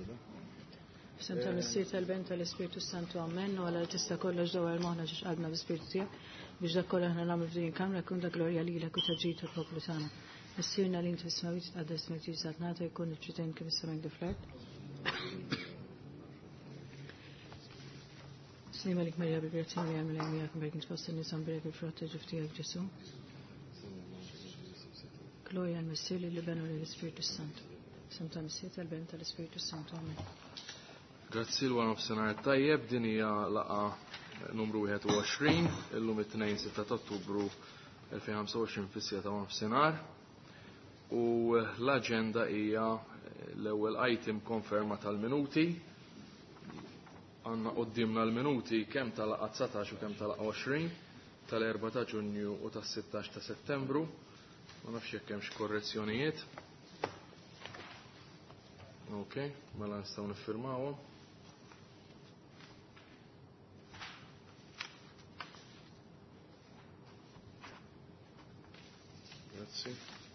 Sem tal-Missier tal-Ben tal-Ispiritu Santu Amen, u għala tista' kollox dawar il-moħna ġiex qalbna bl-Ispiritu tiegħek biex dak kollha aħna nagħmlu f'din kamra jkun dak glorja lilek u taġġid tal-poplu tagħna. Missierna li inti tismawit tqaddes ismek ġid satnata jkun iċ-ċittadin kif is-sema fl-art. Slima lik Marja bil-grazzjoni li għamil għamijak mbek nitposta nisan birek il-frotta ġuftijak ġesu. Gloria al-Messier li benu l-Ispiritu Santu. Sem tal-Missier tal-Ben tal-Ispiritu Santu. Amen. Grazzi l-għan of-senar tajjeb, din hija laqa numru 21, illum it-2 6 ta' Ottubru 2025 fis-sieta ta' of-senar. U l-agenda hija l-ewwel item konferma tal-minuti. Għanna qoddimna l-minuti kemm tal-laqa 19 u kemm tal-laqa 20 tal-4 ta' Ġunju u tas-16 ta' Settembru. Ma nafx jekk hemmx korrezzjonijiet. Okay, mela nistgħu niffirmawhom. Grazzi.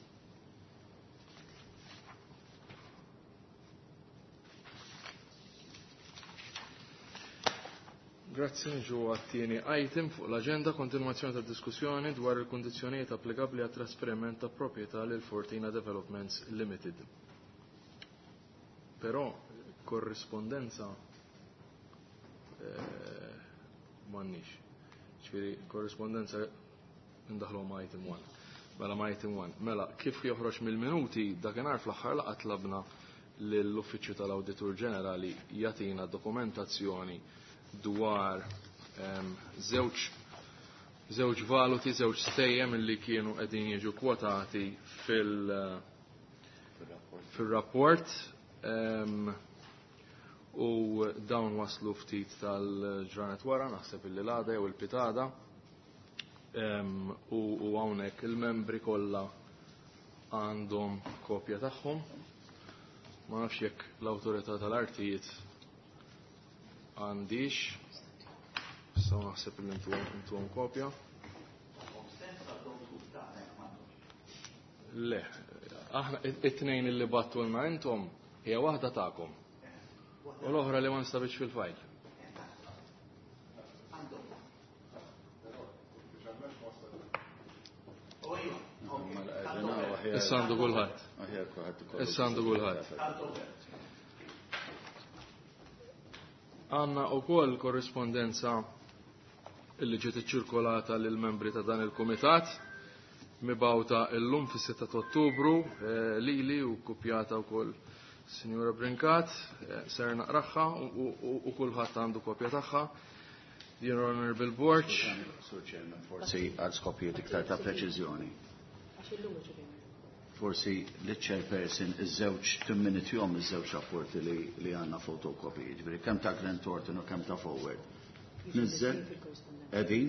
Grazzi, nġu għattini item fuq l-agenda kontinuazzjoni ta' diskussjoni dwar il-kondizjonijiet applikabli għat trasferiment ta' proprjetà lil Fortina Developments Limited. Però korrispondenza m'għandniex. Ġifieri korrispondenza ndaħlu ma' item 1. Mela ma' item 1. Mela kif joħroġ mill-minuti dakinhar fl-aħħar laqgħa tlabna lill-Uffiċċju tal-Awditur Ġenerali jagħtina dokumentazzjoni dwar żewġ valuti, żewġ stejjem li kienu qegħdin jiġu kwotati fil-rapport u dawn waslu ftit tal-ġranet wara, naħseb illi l-għada jew il-pitada u hawnhekk il-membri kollha għandhom kopja tagħhom. Ma nafx jekk l-awtorità tal-artijiet għandix, so naħseb li intuhom kopja. Le, aħna it-tnejn li battulna intom hija waħda tagħkom. U l-oħra li ma nstabitx fil-fajl. Issandu kulħadd. Issandu kulħadd. Għanna u koll korrespondenza illi ġiet iċċirkolata lill membri ta' dan il-Kumitat mibawta illum fis-6 ta' Ottubru lili u kopjata wkoll Sinjura Brinkat ser naqraħħa u kulħadd għandu kopja tagħha. Dear Honorable Board, forsi għal skopjiet iktar ta' preċiżjoni. Forsi l-chairperson iż-żewġ timminitjhom iż-żewġ rapporti li għandna fotokopji. Ġifieri kemm ta' Grant Thornton u kemm ta' Forward. Nizzel qegħdin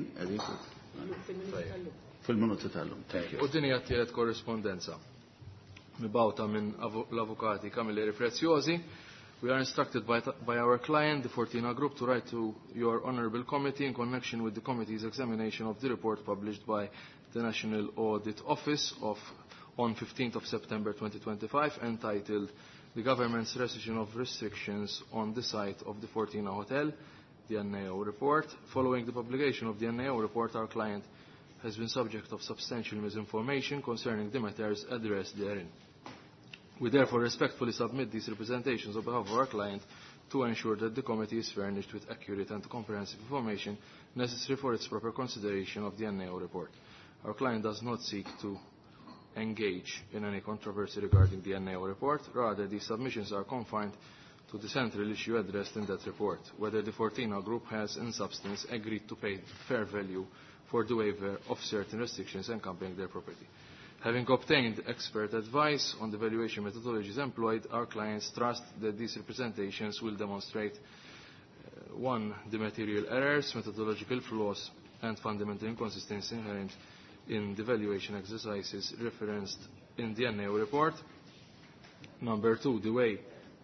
fil-minuti tal-lum. U din hija tielet korrespondenza mibawta minn l-avukati Camilleri Preziosi. We are instructed by our client, the Fortina Group, to write to your Honorable Committee in connection with the Committee's examination of the report published by the National Audit Office on 15th of September 2025, entitled The Government's Rescission of Restrictions on the Site of the Fortina Hotel, the NAO report. Following the publication of the NAO report, our client has been subject of substantial misinformation concerning the matters addressed therein. We therefore respectfully submit these representations on behalf of our client to ensure that the committee is furnished with accurate and comprehensive information necessary for its proper consideration of the NAO report. Our client does not seek to engage in any controversy regarding the NAO report. Rather, these submissions are confined to the central issue addressed in that report, whether the Fortina Group has in substance agreed to pay fair value for the waiver of certain restrictions encompassing their property. Having obtained expert advice on the valuation methodologies employed, our clients trust that these representations will demonstrate 1. The material errors, methodological flaws, and fundamental inconsistencies inherent in the valuation exercises referenced in the NAO report. Number 2, the way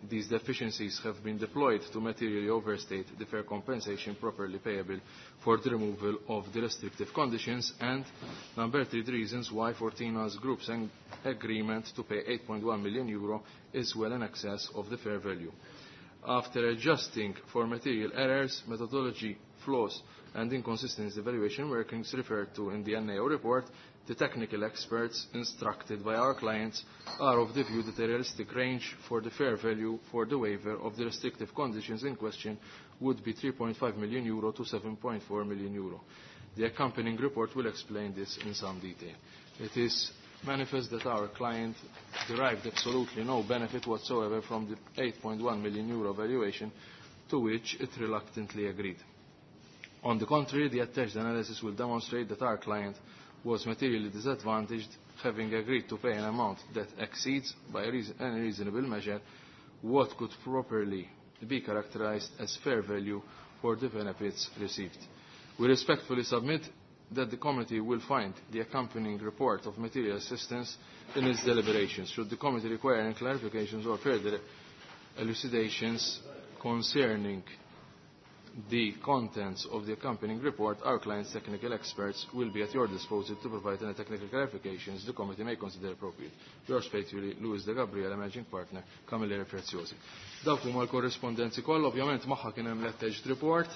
these deficiencies have been deployed to materially overstate the fair compensation properly payable for the removal of the restrictive conditions, and number 3, the reasons why Fortina's group's agreement to pay €8.1 million is well in excess of the fair value. After adjusting for material errors, methodology flaws and inconsistency evaluation workings referred to in the NAO report, the technical experts instructed by our clients are of the view that a realistic range for the fair value for the waiver of the restrictive conditions in question would be €3.5 million to €7.4 million. The accompanying report will explain this in some detail. It is manifest that our client derived absolutely no benefit whatsoever from the €8.1 million valuation to which it reluctantly agreed. On the contrary, the attached analysis will demonstrate that our client was materially disadvantaged, having agreed to pay an amount that exceeds, by any reasonable measure, what could properly be characterized as fair value for the benefits received. We respectfully submit that the committee will find the accompanying report of material assistance in its deliberations. Should the committee require any clarifications or further elucidations concerning the contents of the accompanying report, our client's technical experts will be at your disposal to provide any technical clarifications the committee may consider appropriate. Yours faithfully, Luis De Gabriele, Managing Partner, Camilleri Preziosi. Dawk huma l-korrespondenzi kollha, ovvjament magħha kien hemm l-attached report.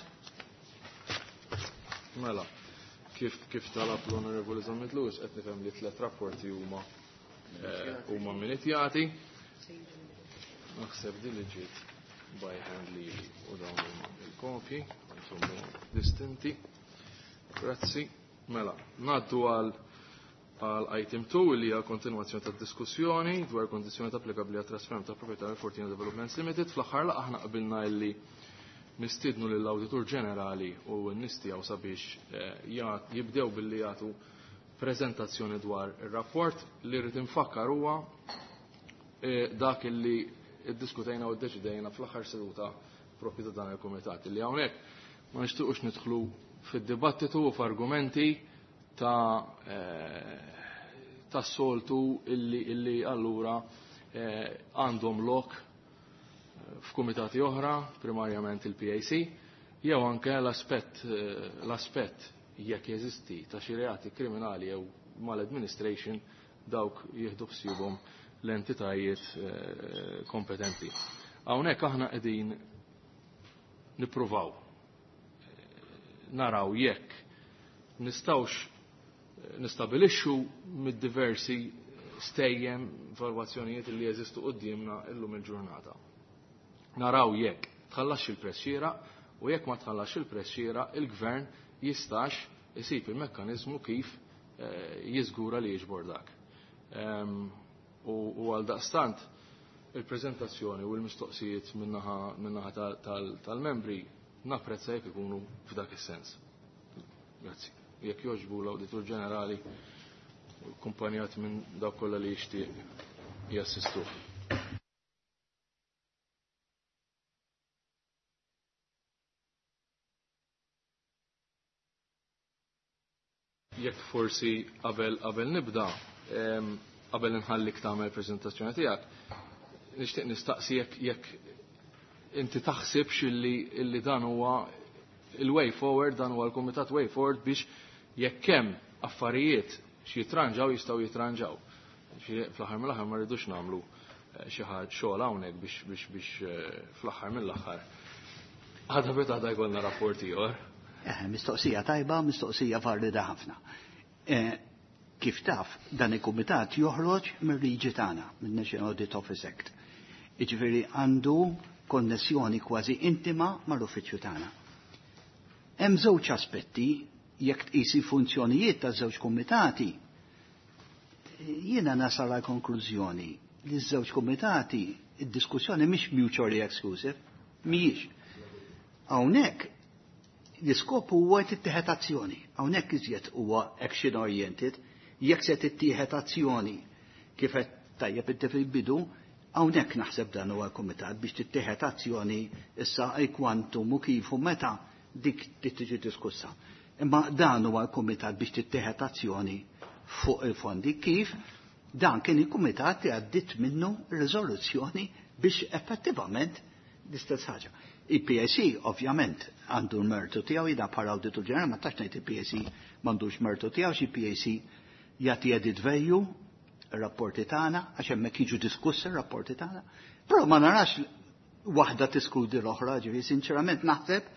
Mela, kif talab l-Onorevoli Zammit Lewis, qed nifhem li 3 rapporti huma minitjati. Naħseb din li ġiet by hand li u dawn il-kopji, insomma distinti. Grazzi. Mela, naddu għal item 2 li hija kontinwazzjoni tad-diskussjoni dwar kondizzjonijiet applikabbli għat trasferiment ta' proprjetà tal Fortina Developments Limited. Fl-aħħar laqgħa aħna qabilna li nistiednu lill-Awditur Ġenerali u n-nistgħu sabiex jibdew billi jagħtu preżentazzjoni dwar ir-rapport li rrid infakkar huwa dak li iddiskutejna u ddeċidejna fl-aħħar seduta propju ta' dan il-kumitat li hawnhekk ma nixtiequx nidħlu fid-dibattitu u f'argumenti tas-soltu illi allura għandhom lok f'kumitati oħra, primarjament il-PAC, jew anke l-aspett jekk jeżisti ta' xi reati kriminali jew mal-administration dawk jieħdu b'sibhom l-entitajiet kompetenti. Hawnhekk aħna qegħdin nippruvaw naraw jekk nistgħux nistabilixxu mid-diversi stejjem valwazzjonijiet li jeżistu qudiemna llum il-ġurnata. Naraw jekk tħallax il-prezz xieraq u jekk ma tħallax il-prezz xieraq il-gvern jistax isib il-mekkaniżmu kif jiżgura li jiġbor dak. U għal daqstant il-preżentazzjoni u l-mistoqsijiet minnaħa tal-membri napprezza jekk ikunu f'dak is-sens. Grazzi. Jekk jogħġbu l-Awditur Ġenerali kumpanjat minn dawk kollha li jixtieq jassistu. Jekk forsi qabel nibda qabel inħallik tagħmel preżentazzjoni tiegħek, nixtieq nistaqsi jekk inti taħsibx illi dan huwa il-way forward, dan huwa l-Kumitat way forward biex jekk hemm affarijiet xi jitranġaw jistgħu jitranġaw. Fl-aħħar mill-aħħar ma rridux nagħmlu xi ħaġa xogħol hawnhekk biex fl-aħħar mill-aħħar ħadha beta jkollna rapport ieħor. Mistoqsija tajba, mistoqsija valida ħafna. Kif taf, dan il-Kumitat joħroġ mir-riġi tagħna, min-National Audit Office Act. Jiġifieri għandu konnessjoni kważi intima mal-uffiċċju tagħna. Hemm żewġ aspetti jekk tqisi funzjonijiet taż-żewġ kumitati. Jiena nasal għal konklużjoni li ż-żewġ kumitati id-diskussjoni mhix mutually exclusive, mhijiex. Hawnhekk l-iskop huwa tittieħed azzjoni. Hawnhekk iżjed huwa action oriented. Jekk se tittieħed azzjoni kif qed tajjeb inti fil-bidu, hawnhekk naħseb dan huwa l-kumitat biex tittieħed azzjoni issa kwantum u kif u meta dik tiġi diskussa. Imma dan huwa l-kumitat biex tittieħed azzjoni fuq il-fondi kif Dan kien il-kumitat li għaddit minnu riżoluzzjoni biex effettivament l-istess ħaġa. Il-PSC ovvjament għandu l-mertu tiegħu jida bħala Awditur Ġenerali, ma tax ngħid il-PSC m'għandux mertu tiegħu, xi PSC jagħti edit value ir-rapporti tagħna għax hemmhekk jiġu diskussi ir-rapporti tagħna. Però ma narax waħda tiskludi l-oħra, ġifieri sinċerament naħseb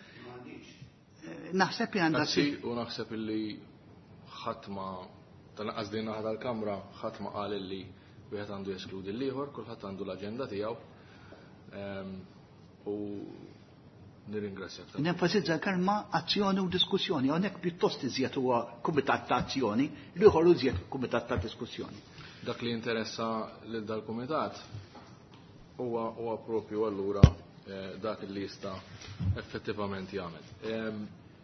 li għandha u naħseb illi ħadd ma tanqas din naħa tal-Kamra ħadd ma qal illi wieħed għandu jeskludi l-ieħor, kulħadd għandu l-aġenda tiegħu. U nirringrazzjak. Nenfasizza l-kelma azzjoni u diskussjoni, hawnhekk pjuttost iżjed huwa kumitat ta' azzjoni, l-ieħor iżjed kumitat ta' diskussjoni. Dak li interessa lil dal-kumitat huwa propju allura dak li jista' effettivament jagħmel.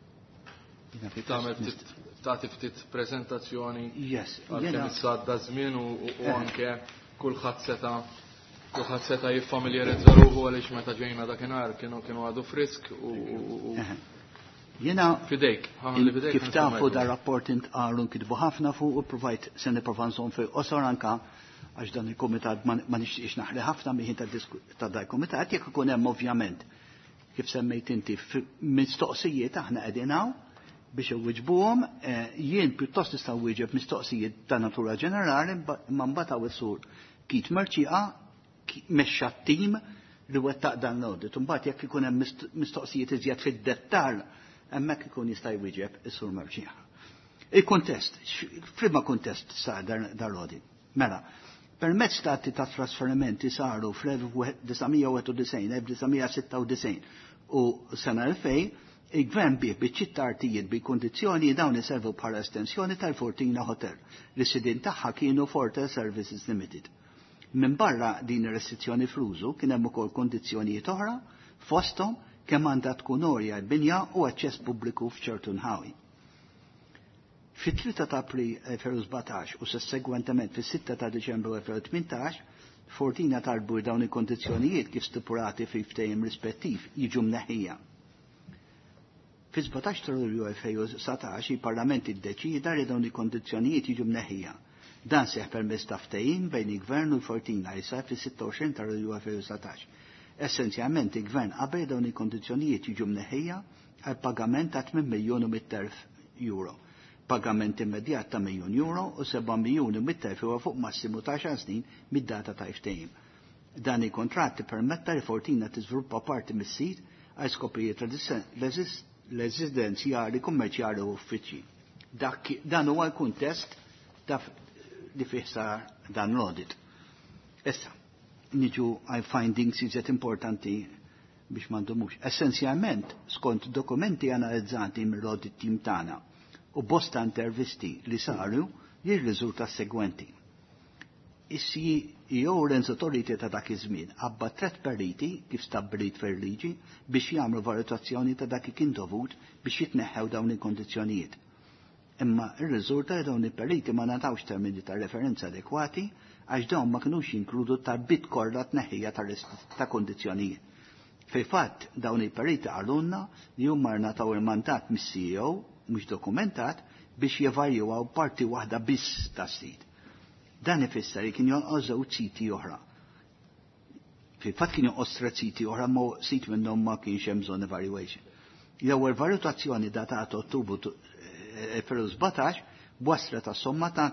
Tagħti ftit preżentazzjoni għalkemm issadda żmien u anke kulħadd seta' jiffamiljarizza ruħu għaliex meta ġejna dakinhar kienu għadu frisk u Jiena fidejk. Kif tafu da rapport intqalu nkitbu ħafna fuq u provajt se nipprova nżomm fil qosor anka għax dan il-kumitat ma nixtieqx naħli ħafna miħin ta' da il-kumitat jekk ikun hemm ovvjament kif semmejt inti mistoqsijiet aħna qegħdin hawn biex iwiġbuhom, jien pjuttost nista' wieġeb mistoqsijiet ta' natura ġenerali ma mbagħad hawn is-sur Kit Merċieqa mexxa t-tim li wettaq dan l-audit. Mbagħad jekk ikun hemm mistoqsijiet iżjed fid-dettall hemmhekk ikun jista' jwieġeb is-sur Merċieqa. Il-kuntest, f'liema kuntest sar dan l-audit. Mela, permezz ta' trasferimenti saru fl-1991, 1996 u sena 2000, il-gvern bih biċ-ċittartijiet bi kondizzjoni dawn iservu bħala estensjoni tal-Fortina Hotel. L-sidin tagħha kienu Fortel Services Limited. Min barra din ir-restrizzjoni fl-użu kien hemm ukoll kondizzjonijiet oħra fosthom kemm għandha tkun orja l-binja u aċċess pubbliku f'ċertu nħawi. Fit-3 ta' April 2017 u sessegwentement fis-6 ta' Deċembru 2018, Fortina talbu dawn il-kondizzjonijiet kif stipulati fil-ftehim rispettiv jiġu mneħħija. Fi-17 ta' Lulju 2017 il-Parlament iddeċida li dawn il-kondizzjonijiet jiġu mneħħija. Dan seħ permezz ta' ftehim bejn il-Gvern u l-Fortina li sar fis-26 ta' Lulju 2017. Essenzjalment il-Gvern qabel dawn il-kondizzjonijiet jiġu mneħħija għal pagament ta' 8 miljun u 100,000 euro. Pagament immedjat ta' €1,000,000 u 7 miljun u 100,000 huwa fuq massimu ta' 10 snin mid-data ta' ftehim. Dan il-kontratt permetta li Fortina tiżviluppa parti mis-sit għal skopijiet residenzjali, kummerċjali u uffiċċji. Dan huwa l-kuntest li fih sar dan l-audit. Issa, niġu għal findings iżjed importanti biex ma ndumux. Essenzjalment, skont dokumenti analizzati mill-audit team tagħna u bosta intervisti li saru jirriżulta segwenti. Is-CEO Renzo Torriti ta' dak iż-żmien abba 3 periti kif stabbilit fir-liġi biex jagħmlu valutazzjoni ta' dak kien dovut biex jitneħħew dawn il-kondizzjonijiet. Imma r-riżulta dawn il-periti ma natawx termini ta' referenza adekwati għax dawn ma kinux jinkludu tal-bit kollha tneħħija ta' kondizzjonijiet. Fil-fatt dawn il-periti għalunna li huma rnataw il-mandat mis-CEO mhux dokumentat biex jevalwaw parti waħda biss tas-sit. Dan ifisser li kien jonqos żewġ siti oħra. Fil-fatt kien jonqos 3 siti oħra ma sit minnhom ma kienx hemm bżonn evaluation. L-ewwel valutazzjoni datata Ottubru 2017 waslet ta' somma ta'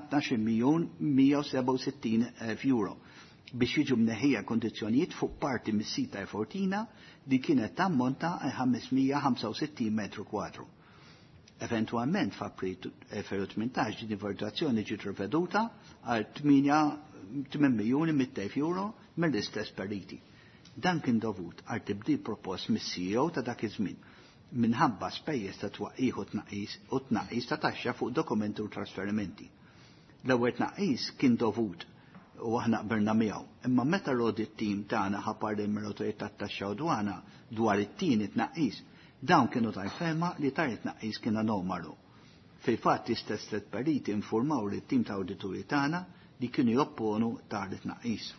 12,167,000 euro biex jiġu mneħħija kondizzjonijiet fuq parti mis-sit ta' Fortina li kienet tammonta għal 565 metru kwadru. Eventualment f'April 2018 din valutazzjoni ġiet riveduta għal 8,100,000 euro mill-istess periti. Dan kien dovut għal tibdil propost mis-CEO ta' dak iż-żmien minħabba spejjeż ta' twaqqih u tnaqqis ta' taxxa fuq dokumenti u trasferimenti. L-ewwel tnaqqis kien dovut u aħna qbilna miegħu, imma meta l-audit team tagħna ħabar lill-Awtorità tat-Taxxa u Dwana dwar it-tieni tnaqqis, dawn kienu tal-ferma li tar it-tnaqqis kien anomalo. Fil-fatt istess 3 periti informaw li t-tim ta' awdituri tagħna li kienu jopponu tar it-tnaqqis.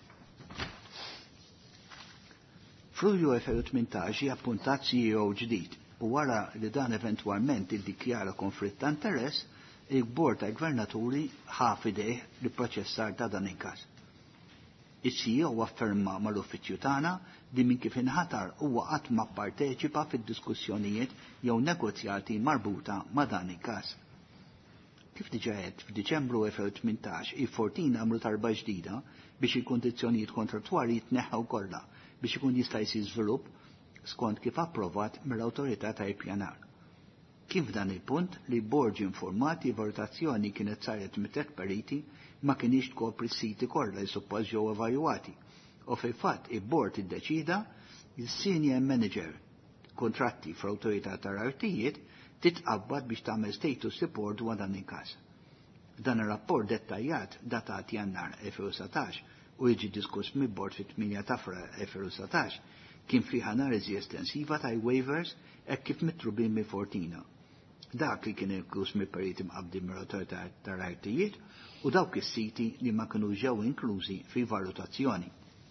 F'Lulju 2018 appuntat CEO ġdid u wara li dan eventwalment iddikjara konflitt ta' interess, il-Bord ta' Gvernaturi ħaf idejh li proċessar ta' dan il-każ. Is-CEO afferma mal-uffiċċju tagħna li minn kif inħatar huwa qatt ma pparteċipa fid-diskussjonijiet jew negozjati marbuta ma' dan il-każ. Kif diġà qed f'Diċembru 2018 il-14 għamlu tarba ġdida biex il-kondizzjonijiet kontrattwali jitneħħew kollha biex ikun jista' jsir żvilupp skont kif approvat mill-awtorità ta' ippjanar. Kif dan il-punt li l-Bord informati valutazzjoni kienet saret mit-tliet periti ma kienx tkopri s-siti kollha li suppost ġew evalwati. U fil-fatt il-Bord iddeċida il-Senior Manager kontratti fl-awtorità tar-artijiet titqabbad biex tagħmel status report dwar dan il-każ. Dan ir-rapport dettajjat datat Jannar 2017 u jiġi diskuss mill-Bord fit-8 ta' Frar 2017 kien fih analiżi estensiva ta' waivers hekk kif mitrubin mill-Fortina. Dak li kien inkluż mill-periti mqabbdin mill-awtorità tar-artijiet u dawk is-siti li ma kienu ġew inklużi fil-valutazzjoni.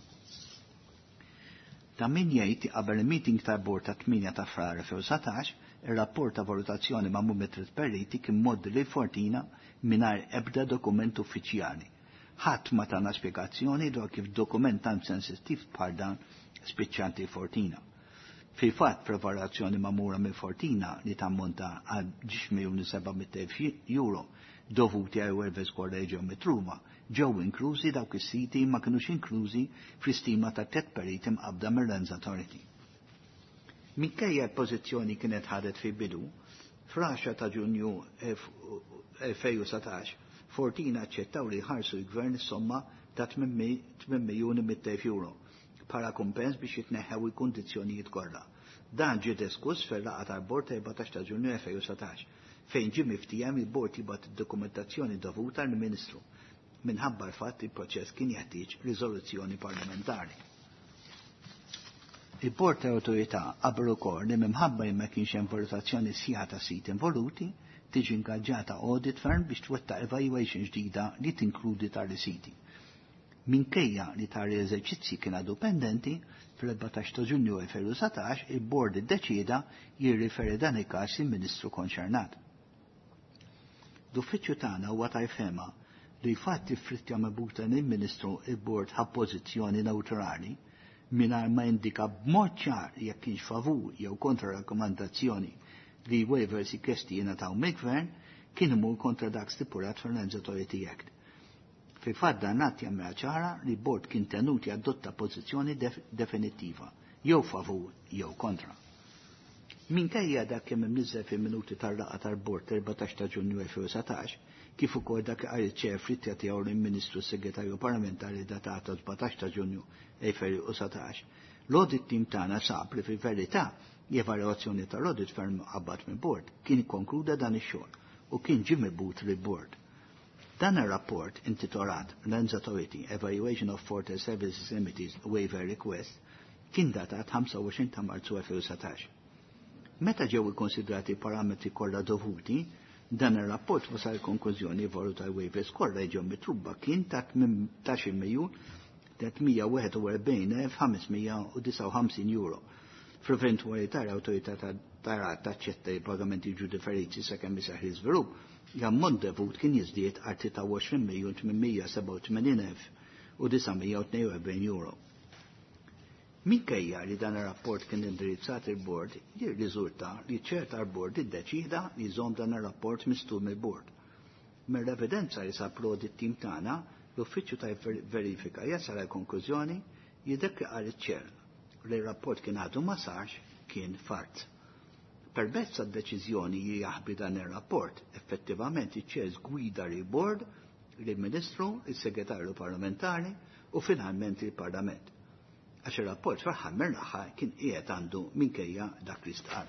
Ta' min jgħid qabel il-meeting tal-Bord ta' 8 ta' Frar 2017 ir-rapport ta' valutazzjoni magħmul mit-tliet periti kien moddi lil Fortina mingħajr ebda dokument uffiċjali. Ħadd ma tagħna spjegazzjoni dwar kif dokument tant sensittiv bħal dan spiċċanti Fortina. Fil-fatt preparazzjoni magħmura mill Fortina li tammonta għal 10,700,000 euro dovuti għal Waivers Kolleġġju mitruma ġew inklużi dawk is-siti ma kinux inklużi fl-istima ta' tliet periti mqabbda mir-Lands Authority. Minkejja l-pożizzjoni kienet ħadet fil-bidu, fl-10 ta' Ġunju 2017 Fortina aċċettaw li jħarsu l-Gvern somma ta' 8,100,000 euro bħala kumpens biex jitneħħew il-kundizzjonijiet kollha. Dan ġie diskuss fil-laqgħa tal-Bord ta' 14 ta' Ġunju 2017 fejn ġie miftiem il-Bord jibgħat id-dokumentazzjoni dovuta lill-Ministru minħabba l-fatt il-proċess kien jeħtieġ riżoluzzjoni parlamentari. Il-Bord ta' Awtorità qabel ukoll li minħabba ma kienx hemm valutazzjoni sħiħa ta' sit involuti tiġi ingaġġata audit firm biex twettaq evaluation ġdida li tinkludi tali siti. Minkejja li tali eżerċizzi kien għadu pendenti, fil-14 ta' Ġunju 2017 il-Bord iddeċieda jirriferi dan il-każ il-Ministru konċernat. L-uffiċċju tagħna huwa ta' jfema li fatti frittja mebuta lill-Ministru il-Bord ħa pożizzjoni neutrali mingħajr ma indika b'mod ċar jekk kienx favur jew kontra rakkomandazzjoni li waivers ikesti jingħataw mill-Gvern kien imur kontra dak stipulat fil-Lands Authority Act. Fil-fatt dan att jagħmilha ċara li l-Bord kien tenut jadotta pożizzjoni definittiva jew favur jew kontra. Minkejja dak kemm imniżżel fil-minuti tar-laqgħa tal-Bord 14 ta' Ġunju 2017 kif ukoll dak qal iċ-ċer frittja tiegħu lill-Ministru Segretarju Parlamentari datata 17 ta' Ġunju 2017, l-audit team tagħna sab li fil-verità l-evalwazzjoni tal-audit firm qabad mill-Bord kien ikkonkluda dan ix-xogħol u kien ġie mibgħut lill-Bord. Dan ir-rapport intitolat Lands Authority Evaluation of Fortress Services Limited Waiver Request kien datat 25 ta' Marzu 2017. Meta ġew ikkonsidrati parametri kollha dovuti, dan ir-rapport wasal konklużjoni valuta waivers kollha ġew mitruba kien ta' 18,341,559 euro. Fl-eventwalità l-awtorità taċċetta il-pagamenti ġu differiti sakemm isaħħi l-iżvilupp, l-ammont devut kien jiżdied għal 23,887,942 euro. Minkejja li dan ir-rapport kien indirizzat il-Bord, jirriżulta li ċerta l-Bord iddeċida li jżomm dan ir-rapport mistur mill-Bord. Mill-evidenza li sab l-audit team tagħna, l-uffiċċju ta' verifika jasal għal konklużjoni jidher qal iċ-ċer li r-rapport kien għadu ma sarx kien fart. Permezz tad-deċiżjoni li jaħbi dan ir-rapport, effettivament iċ-ċer gwida lill-Bord, lill-Ministru, il-Segretarju Parlamentari u finalment il-Parlament. Għax ir-rapport fl-aħħar mill-aħħar kien qiegħed għandu minkejja dak li stqar.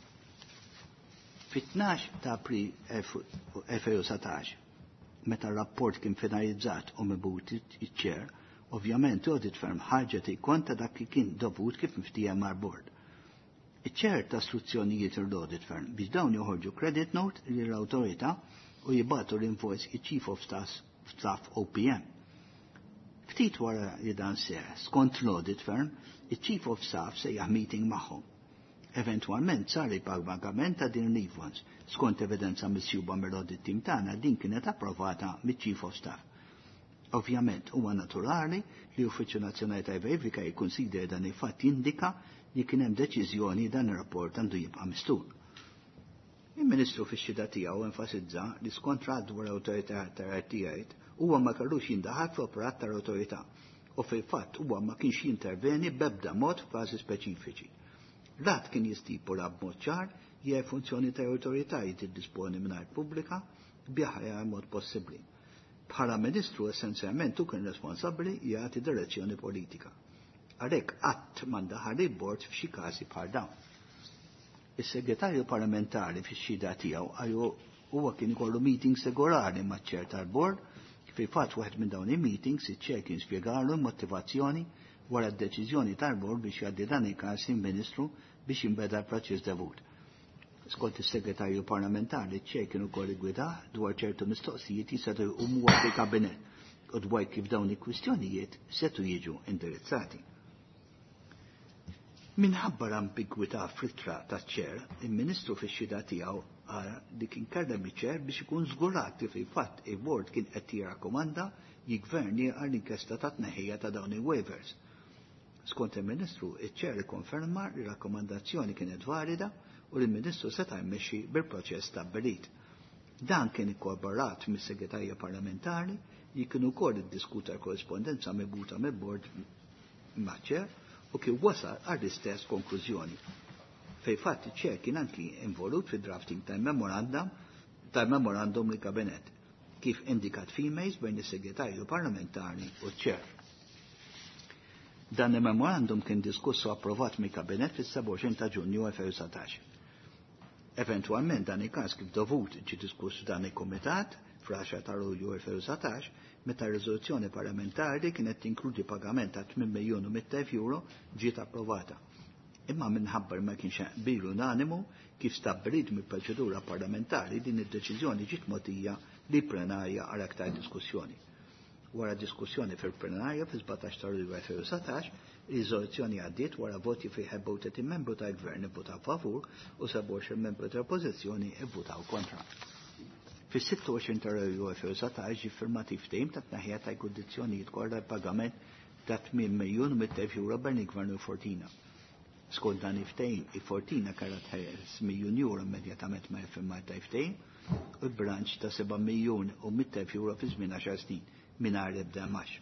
Fit-12 ta' April 2017, meta r-rapport kien finalizzat u mibgħut iċ-ċer, ovvjament audit firm ħarġet ikkonta dak li kien dovut kif miftija mar-Bord. Iċ-ċer ta' istruzzjonijiet l-audit firm biex dawn joħorġu credit note lill-awtorità u jibgħatu l-invoice iċ-Chief of Staff OPM. Ftit wara li dan seħ, skont l-audit firm, il-Chief of Staff sejjaħ meeting magħhom. Eventualment sar il-pagament ta' din l-Evans. Skont evidenza misjuba mill-audit tim tagħna din kienet approvata mill-Chief of Staff. Ovvjament huwa naturali li Uffiċċju Nazzjonali ta' Verifika jikkunsidera dan il-fatt jindika li kien hemm deċiżjoni dan ir-rapport għandu jibqa' mistur. Il-Ministru fix-xhieda tiegħu enfasizza li skont radd dwar awtorità tar-RTIt huwa ma kellux jindaħal fl-operat tal-awtorità u fil-fatt huwa ma kienx jinterveni b'ebda mod f'każi speċifiċi. Rat kien jistipula b'mod ċar jgħid funzjoni tal-awtorità jiddisponi mingħajr pubblika b'aħjar mod possibbli. Bħala Ministru essenzjalment hu kien responsabbli jagħti direzzjoni politika. Għalhekk qatt ma ndaħal il-bord f'xi każi bħal dawn. Is-segretarju parlamentari fix-xhieda tiegħu huwa kien ikollu meetings regolari maċ-ċer tal-bord. Fil-fatt waħed minn dawn il-meetings iċ-ċer kien spjegalu l-motivazzjoni wara d-deċiżjoni tal-bord biex jgħaddi dan il-każ il-Ministru biex jinbeda l-proċess devut. Skont is-segretarju parlamentari iċ-ċer kien ukoll igwidah dwar ċertu mistoqsijiet jistgħu jqumu waqt il-kabinet u dwar kif dawn il-kwistjonijiet setgħu jiġu indirizzati. Minħabba l-ambigwità fl-ittra taċ-ċer, il-Ministru fix-xhieda tiegħu ara li kien kellem iċ-ċer biex ikun żgurat li fil-fatt il-bord kien qed jirrakkomanda jiggverni għall-inkjesta ta' tneħħija ta' dawn il-waivers. Skont il-Ministru, iċ-ċer ikkonferma li rakkomandazzjoni kienet valida u l-Ministru seta' jmexxi bil-proċess stabbilit. Dan kien ikkorroborat mis-segretarja parlamentari li kienu wkoll iddiskuta l-korrespondenza mibgħuta mill-bord maċ-ċer u kien wasal għall-istess konklużjoni. Fil-fatt iċ-ċer kien anki involut fid-drafting tal-memorandum li kabinet kif indikat f'emails bejn is-segretarju parlamentari u ċ-ċer. Dan il-memorandum kien diskussu approvat mill-kabinet fis-27 ta' Ġunju 2017. Eventualment dan il-każ kif dovut ġie diskussu dan il-Kumitat fl-10 ta' Lulju 2017 meta r-riżoluzzjoni parlamentari kienet tinkludi pagament ta' 8 miljun u 100,000 euro ġiet approvata. Imma minħabba ma kienx qbil unanimu kif stabbilit mill-proċedura parlamentari din id-deċiżjoni ġiet mogħtija li plenarja għal aktar diskussjoni. Wara diskussjoni fil-plenarja fis-17 ta' Lulju 2017, ir-riżoluzzjoni għaddiet wara voti fejn 34 membru tal-Gvern ivvutaw favur u 27 membru tal-Oppożizzjoni ivvutaw kontra. Fis-26 ta' Lulju 2017 ġie firmat ftehim ta' tneħħija ta' kundizzjonijiet kollha l-pagament ta' 8 miljun u 100,000 euro bejn il-Gvern u Fortina. Skont dan il-ftehim, il-Fortina kellha tħares miljun euro immedjatament ma' firmat ta' ftehim u l-branċ ta' 7 miljun u 100,000 euro fi żmien 10 snin mingħajr ebda max.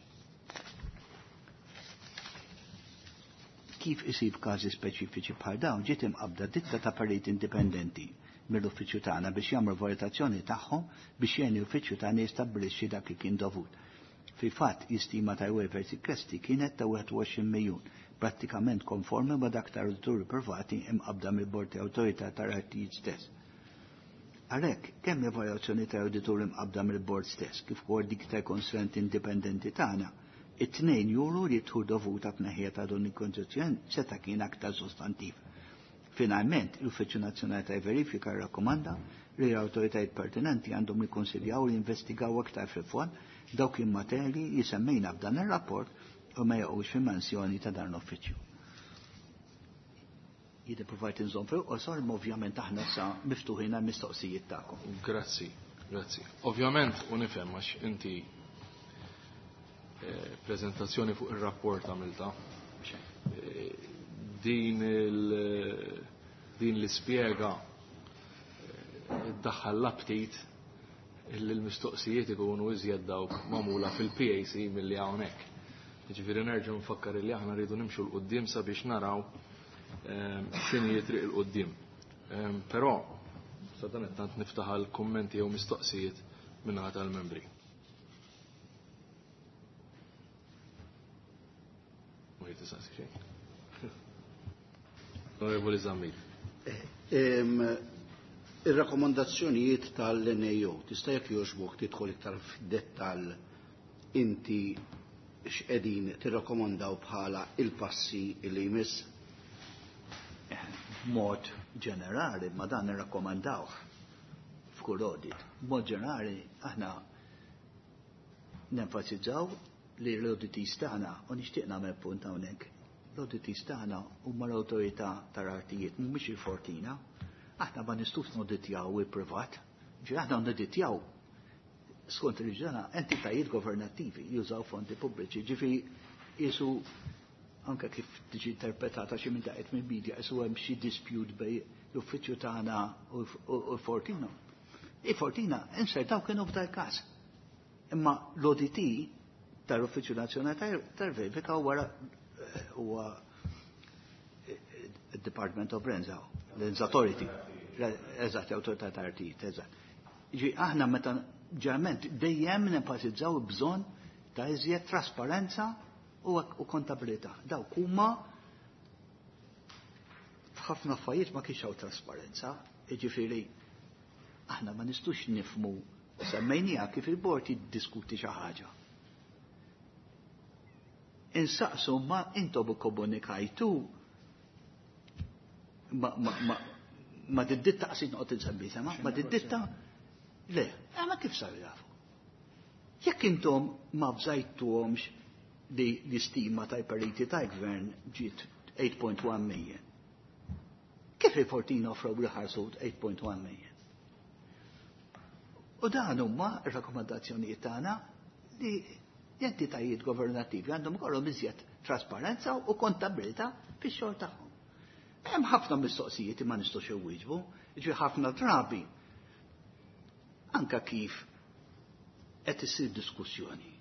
Kif isib każi speċifiċi bħal dawn ġiet imqabda ditta ta' parit indipendenti mill-uffiċċju tagħna biex jagħmlu valutazzjoni tagħhom biex jgħin l-uffiċċju tagħna jistabbilixxi dak li kien dovut. Fil-fatt l-istima ta' waivers ikkesti kienet ta' 21 miljun, prattikament konformi ma' dak ta' awdituri privati imqabda mill-Bord ta' Awtorità tar-Artijiet stess. Għalhekk kemm l-evalwazzjoni ta' awdituri imqabda mill-Bord stess kif ukoll dik ta' konsulenti indipendenti tagħna, it-tnejn juru li tħu dovuta tneħħija ta' dan il-kondizzjon seta' kien aktar sostantiv. Finalment, l-Uffiċċju Nazzjonali ta' Verifika rrakkomanda li l-awtoritajiet pertinenti għandhom jikkonsidjaw li investigaw aktar fil-fond dawk il-materji li semmejna f'dan ir-rapport u ma jaqgħux fil-mansjoni ta' dan l-uffiċċju. Jidher provajt inżomm fil-qosor, ma ovvjament aħna sa miftuħin għall-mistoqsijiet tagħkom. Grazzi. Ovvjament u nifhem għax inti prezentazzjoni fuq ir-rapport għamilta. Din l-ispjega iddaħħal l-aptit illi l-mistoqsijiet ikunu iżjed dawk magħmula fil-PAC milli hawnhekk. Jiġifieri nerġgħu nfakkar li aħna rridu nimxu l-qudiem sabiex naraw x'inhi jitriq il-qudiem. Però sa dan qed niftaħ għal kummenti jew mistoqsijiet minnaħa tal-membri. Onorevoli Zammil. Ir-rakkomandazzjonijiet tal-NAO, tista' jekk jogħġbok tidħol iktar f'dettall inti x'qegħdin tirrakkomandaw bħala il-passi li jmiss? B'mod ġenerali ma dan nirrakkomandawh f'kull audit. B'mod ġenerali aħna nenfasizzaw li l-auditi tagħna u nixtieq nagħmel punt hawnhekk l-auditis tagħna huma l-awtorità tar-artijiet mhumiex il-Fortina. Aħna ma nistgħux noditjaw il-privat. Aħna noditjaw skont il-ġdana entitajiet governattivi jużaw fondi pubbliċi. Ġifieri jisu anke kif tiġi interpretata xi minn daqqiet mill-medja isu hemm xi dispute bej l-uffiċċju tagħna u l-Fortina. Il-Fortina insertaw kienu f'dal każ. Imma l-ODT tal-Uffiċċju Nazzjonali tal-Verifika huwa il-Department of Renza, l-Renza Authority, eżatt, l-Autorità tal-Artijiet, eżatt. Aħna meta ġerment dejjem nenfasizzaw il-bżonn ta' iżjed trasparenza u kontabilità. Dawk huma f'ħafna affarijiet ma kienx hawn trasparenza, jiġifieri aħna ma nistgħux nifhmu semmejnija kif il-bord jiddiskuti xi ħaġa. Insaqsu ma intom ikkomunikajtu ma tidditta qasid noqgħod insemmi ma tidditta le, ma kif sar jafu. Jekk intom ma bżajtuhomx li l-istima tal-pariti tal-gvern ġiet 8.1 million. Kif il-Fortina offraw li ħarsu 8.1 million? U dan huma r-rakkomandazzjonijiet tagħna li l-entitajiet governattivi għandhom ikollhom iżjed trasparenza u kontabilità fix-xogħol tagħhom. Hemm ħafna mistoqsijiet ma nistgħux iwieġbu, jiġri ħafna drabi anke kif qed issir diskussjoni.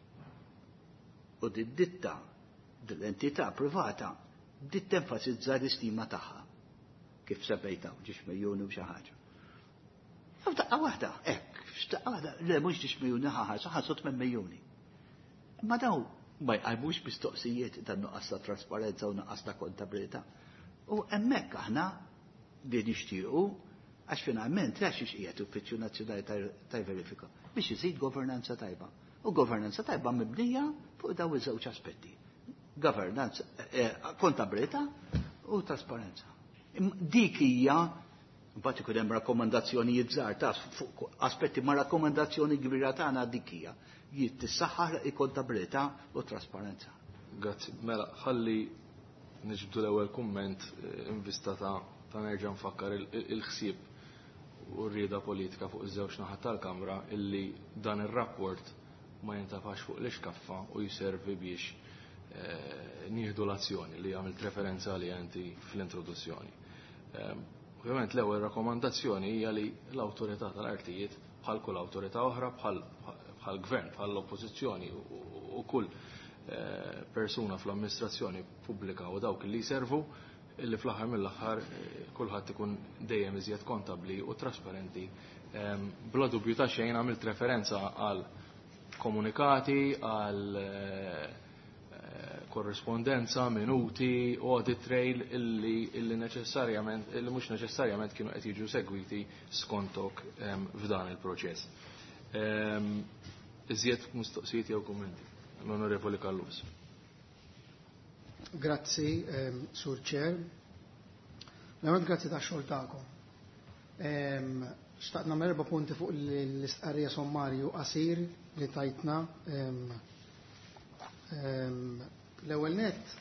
U ditta dell-entità privata dit tenfasizza l-istima tagħha kif sebejta ġiex miljuni u xi ħaġa. F'daqqa waħda, f'daqqa waħda, le mhux ġiex miljuni ħasot minn miljuni. Ma daw ma jqajmux mistoqsijiet ta' nuqqas ta' trasparenza u nuqqas ta' kontabilità. U hemmhekk aħna li nixtiequ għax finalment għax qiegħed Uffiċċju Nazzjonali tal-Verifika biex iżid governanza tajba. U governanza tajba mibnija fuq daw iż-żewġ aspetti. Governanza, kontabilità u trasparenza. Dik hija mbagħad ikun hemm rakkomandazzjonijiet żgħar ta' fuq aspetti ma' rakkomandazzjoni kbira tagħna dik hija jittissaħħar il-kontabilità u trasparenza. Grazzi. Mela, ħalli niġbdu l-ewwel kumment invista ta' nerġa' nfakkar il-ħsieb u r-rieda politika fuq iż-żewġ naħat tal-Kamra illi dan ir-rapport ma jintafax fuq l-iskaffa u jiservi biex nieħdu l-azzjoni li għamilt referenza li għanti fl-introduzzjoni. Ovvjament l-ewwel rakkomandazzjoni hija li l-awtorità tal-artijiet bħal kull awtorità oħra bħal-gvern, bħal-oppożizzjoni u kull persuna fl-amministrazzjoni pubblika u dawk li jservu illi fl-aħħar mill-aħħar kulħadd ikun dejjem iżjed kontabbli u trasparenti. Bla dubju ta' xejn għamilt referenza għal komunikati, għal korrespondenza, minuti, audit trail illi neċessarjament, illi mhux neċessarjament kienu qed jiġu segwiti skontok f'dan il-proċess. Iżjed mistoqsijiet jew kummenti. L-Onorevoli Kallus. Grazzi, Sur Chair. Grazzi ta' xogħol tagħkom. Xtaqna merba punti fuq l-istqarrija sommarju qasir li tajtna. L-ewwel nett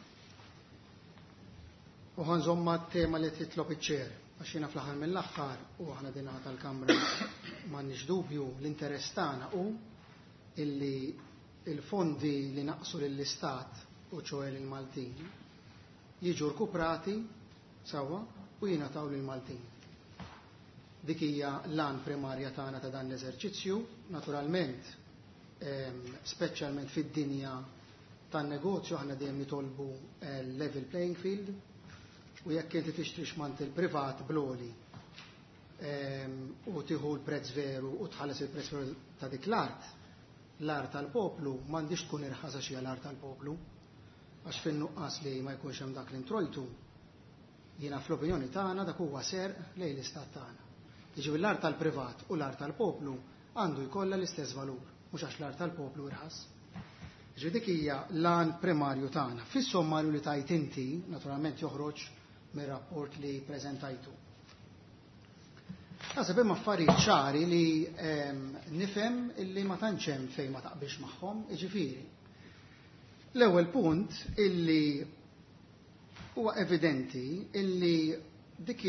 u ħanżomma t-tema li titlob iċ-ċer għax jiena fl-aħħar mill-aħħar u aħna dinha tal-Kamra m'għandniex dubju l-interess tagħna hu illi il-fondi li naqsu lill-Istat u ċoħe lill-Maltin jiġu rkuprati sewwa u jingħataw lill-Maltin. Dik hija l-għan primarja tagħna ta' dan l-eżerċizzju, naturalment, speċjalment fid-dinja tan-negozju aħna dejjem nitolbu level playing field u jekk inti tixtri xmant il-privat bloli u tieħu l-prezz veru u tħalles il-prezz veru ta' dik l-art tal-poplu m'għandix tkun irħasa xi l-art tal-poplu għax fin-nuqqas li ma jkunx hemm dak l-introjtu jiena fl-opinjoni tagħna dak huwa serq lejn l-istat tagħna. Jiġifieri l-art tal-privat u l-art tal-poplu għandu jkollha l-istess valur, mhux għax l-art tal-poplu irħas. Ġi dik hija l-għan primarju tagħna. Fis-sommarju li tajt inti, naturalment joħroġ mir-rapport li preżentajtu. Naħseb hemm affarijiet ċari li nifhem illi ma tantx hemm fejn ma taqbilx magħhom, jiġifieri. L-ewwel punt illi huwa evidenti illi dik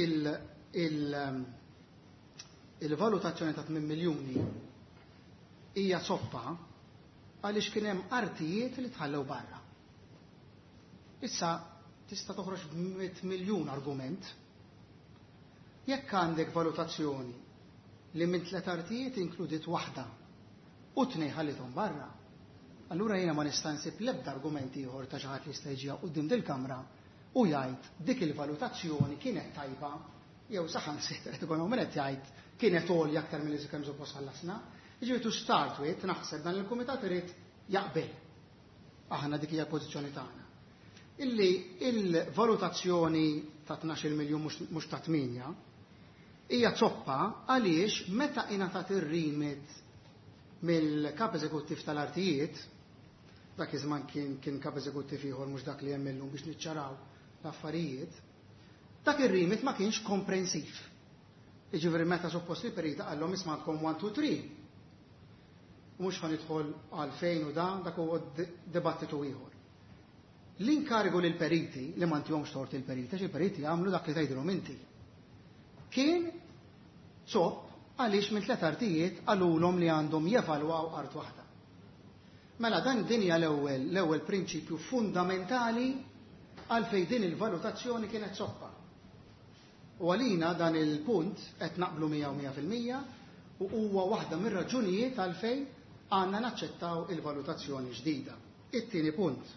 il-valutazzjoni ta' 8 miljuni hija zoppa għaliex kien hemm artijiet li tħallew barra. Issa tista' toħroġ b'100 miljun argument. Jekk għandek valutazzjoni li minn 3 artijiet inkludit waħda u 2 ħallithom barra, allura jiena ma nista' nsib l-ebda argument ieħor ta' xi ħadd li jista' jiġi quddiem dil-Kamra u jgħid dik il-valutazzjoni kienet tajba jew saħansitra qed ikun min qed jgħid kienet għolja aktar milli kemm suppost ħallasna. Jiġifieri to start with naħseb dan il-kumitat irid jaqbel. Aħna dik hija l-pożizzjoni tagħna. Illi il-valutazzjoni ta' 12 miljun mhux ta' 8 hija zoppa għaliex meta ingħatat ir-remit mill-kap eżekuttiv tal-artijiet, dak iż-żman kien kap eżekuttiv ieħor mhux dak li hemm illum biex niċċaraw l-affarijiet, dak ir-remit ma kienx komprensiv. Jiġifieri meta suppost il-perita qallhom isma'kom 1, 2, 3. Mhux ħanidħol għalfejn u dak huwa dibattitu ieħor. L-inkarigu lil periti li ma ntihomx tort il-periti, għax il-periti jagħmlu dak li tgħidilhom inti. Kien sopp għaliex minn 3 artijiet għalulhom li għandhom jevalwaw art waħda. Mela dan din hija l-ewwel prinċipju fundamentali għalfejn din il-valutazzjoni kienet soppa. U għalina dan il-punt qed naqblu 100% u huwa waħda mir-raġunijiet għalfejn għandna naċċettaw il-valutazzjoni ġdida. It-tieni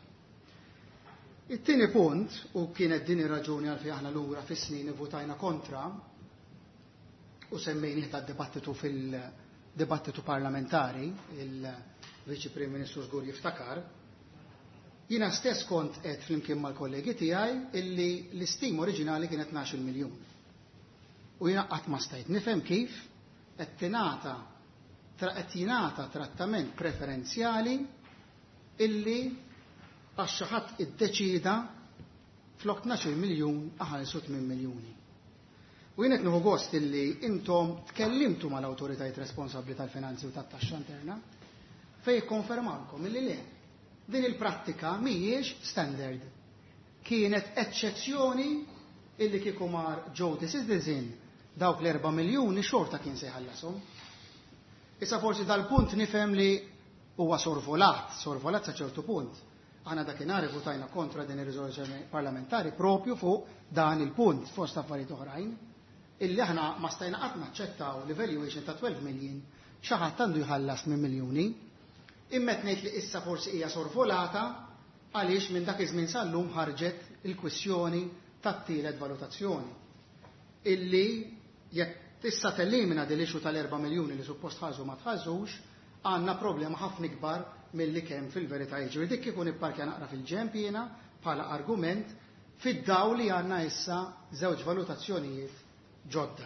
punt, u kienet din ir-raġuni għalfejn aħna lura fis-snin votajna kontra u semmejnieh tad-dibattitu fil-dibattitu parlamentari, il-Viċi Prim Ministru żgur jiftakar, jiena stess kont qed flimkien mal-kollegi tiegħi illi l-istim oriġinali kienet 12 miljun. U jiena qatt ma stajt nifhem kif qed jingħata trattament preferenzjali illi għax xi ħadd iddeċida flok 12 miljun aħalsu 8 miljuni. U jien qed nieħu gost illi intom tkellimtu mal-awtoritajiet responsabbli tal-finanzi u tat-taxxa interna fejn jikkonfermalkom illi le din il-prattika mhijiex standard. Kienet eċċezzjoni illi kieku mar ġew citizen dawk l-4 miljuni xorta kien se jħallashom. Issa forsi dal-punt nifhem li huwa sorvolat sa ċertu punt. Aħna dakinhar votajna kontra din ir-riżoluzzjoni parlamentari propju fuq dan il-punt fost affarijiet oħrajn illi aħna ma stajna qatt naċċettaw li valuation ta' 12 miljun xi ħadd għandu jħallas 8 miljuni. Imma ngħid li issa forsi hija sorvolata għaliex minn dak iż-żmien sal-lum ħarġet il-kwistjoni tat-tielet valutazzjoni. Illi jekk issa tellimina din l-ixu tal-4 miljuni li suppost ħarżu ma tħallsux, għandna problema ħafna ikbar milli kemm fil-verità jiġri. Dik ikun ipparkja naqra fil-ġemp jiena bħala argument fid-dawl li għandna issa żewġ valutazzjonijiet ġodda.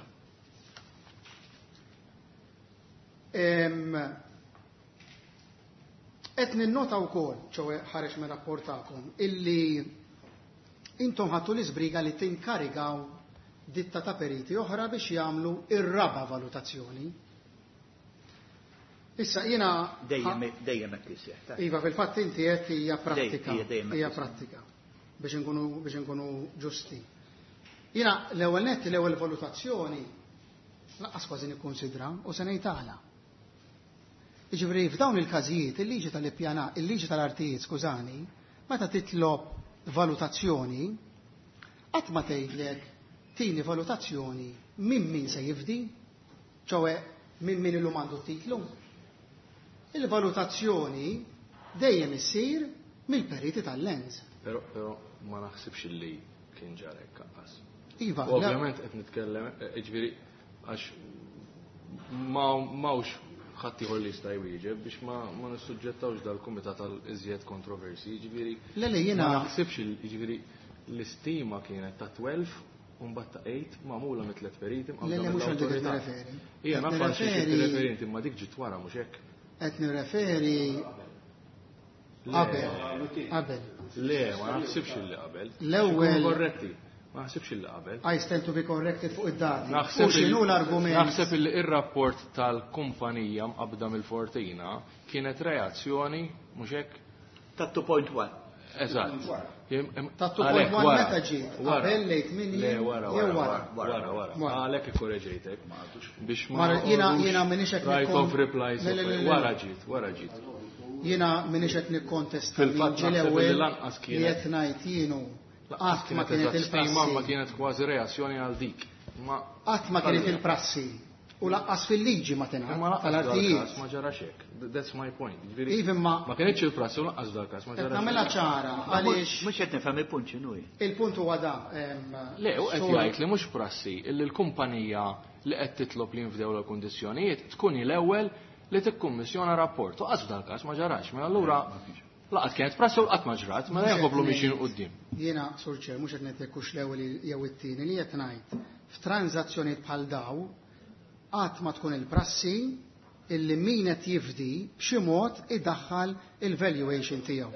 Qed ninnota wkoll, ċewe ħareġ minn rapport tagħkom, illi intom ħadtu l-isbriga li tinkarigaw ditta ta' periti oħra biex jagħmlu ir-raba' valutazzjoni. Issa jiena dejjem hekk isseħ. Iva fil-fatt inti qed hija prattika biex inkunu ġusti. Jiena l-ewwel valutazzjoni laqqas kważi nikkunsidra u se ngħid tagħla. Jiġifieri f'dawn il-każijiet il-liġi tal-ippjanar, il-liġi tal-artijiet, skużani, meta titlob valutazzjoni qatt ma tgħidlek tieni valutazzjoni minn min se jifdi, ċewe minn min illum għandu titlu. Il-valutazzjoni dejjem issir mill-periti tal-lens. Però ma naħsibx li kien ġara hekk kaqqas. Iva, ovvjament qed nitkellem, jiġifieri għax m'hawnx ħadd ieħor li jista' jwieġeb biex ma nissuġġettawx dal-kumitat tal-iżjed kontroversi. Jiġifieri ma naħsibx jiġifieri l-istima kienet ta' 12 u mbagħad ta' 8 magħmula mit 3 periti mill-awtorità. Hija nafha xi tirreferi imma dik ġiet wara mhux hekk. Qed nirreferi qabel. Le, ma naħsibx li qabel. L-ewwel korretti. Ma naħsibx li qabel. I stand to be corrected fuq id-dati. U x'inhu l-argument? Naħseb li ir-rapport tal-kumpanija mqabda mill-Fortina kienet reazzjoni mhux hekk ta' 2.1. Eżatt. Ta' 2.1 meta ġiet. Qabel lejt minni. Le, wara. Għalhekk ikkoreġejtek. Biex jiena minix qed right of replies. Wara ġiet. Jiena minix qed nikkontesta l-ewwel li qed ngħid jienu qatt ma kienet il-prassi. Ma kienet kważi reazzjoni għal dik. Qatt ma kienet il-prassi. U laqqas fil-liġi ma tingħad tal-artijiet. Ma ġarax hekk. That's my point. Even ma kienx il-prassi u laqqas dal-każ ma ġarax. Nagħmilha ċara għaliex Mhux qed nifhem il-punt x'inhu. il-punt huwa da. Le, u qed jgħid li mhux prassi illi l-kumpanija li qed titlob li jinfdew l-kundizzjonijiet tkun l-ewwel li tikkummissjona rapport. U qas dal-każ ma ġarax. Ma allura laqgħet kienet prassi u qatt ma ġrat, ma jkomplu mixin quddiem. Jiena Sur Ċer mhux qed ngħidlekux l-ewwel jew it-tieni li qed ngħid f'tranzazzjonijiet bħal daw qatt ma tkun il-prassi illi min qed jifdi b'xi mod iddaħħal il-valuation tiegħu.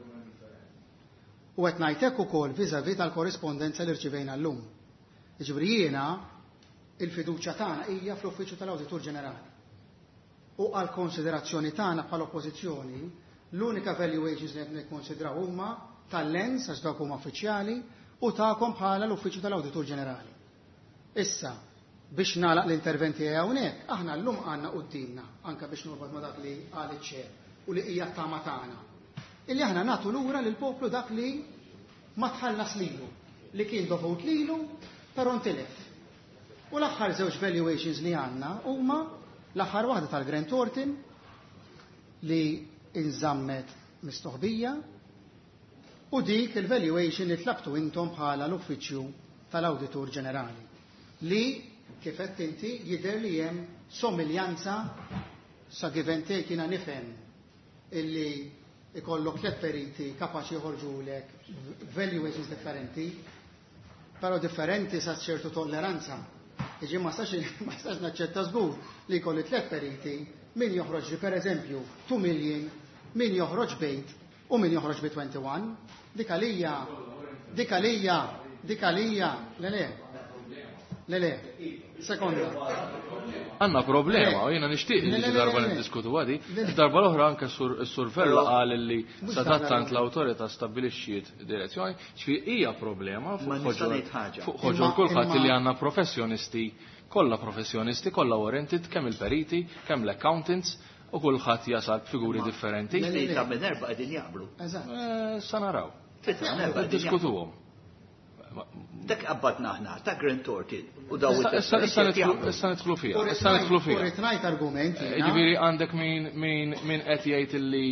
U qed ngħid hekk ukoll viżavi tal-korrispondenza li rċivejna llum. Jiġifieri jiena il-fiduċja tagħna hija fl-Uffiċċju tal-Awditur Ġenerali. U għal konsiderazzjoni tagħna bħala oppożizzjoni l-unika valuations li qed nikkonsidraw huma tal-lens għax dawk huma uffiċjali u tagħkom bħala l-Uffiċċju tal-Awditur Ġenerali. Issa biex nagħlaq l-interventi hawnhekk, aħna llum għandna qudiemna anke biex norbod ma' dak li qal iċ-ċer u li hija t-tama tagħna. Illi aħna nagħtu lura lil poplu dak li ma tħallas lilu, li kien dovut lilu però ntilef. U l-aħħar żewġ valuations li għandna huma l-aħħar waħda tal-Grant Thornton li inżammet mistoħbija u dik il-valuation li tlabtu intom bħala l-Uffiċċju tal-Awditur Ġenerali li kif qed inti jidher li hemm somiljanza sa give and take jiena nifhem illi ikollok tliet periti kapaċi joħorġulek valuations differenti, però differenti sa ċertu tolleranza. Jiġi ma stax naċċetta żgur li jkolli tliet periti min joħroġ li pereżempju 2 million, min joħroġ bejt u min joħroġ bi 21. Dik għalija, le. Sekonda. Għanna problema, u jena nishtiq li darba niddiskutu għadi, darba l-oħra anke s-survella għal li sadattant l-autorita stabilixxiet direzzjoni, ċfi hija problema fuq ħoġor kulħadd li għanna professjonisti, kollha oriented, kemm il-periti, kemm l-accountants, u kulħadd jasal figuri differenti. Ta' minn erba' qegħdin jaqblu. Sa naraw. Diskutuhom. Dak qabbatna aħna, ta' Grant Thornton. U daw issa nidħlu fiha. Urrit ngħid argument. Jiġifieri għandek min qed jgħid illi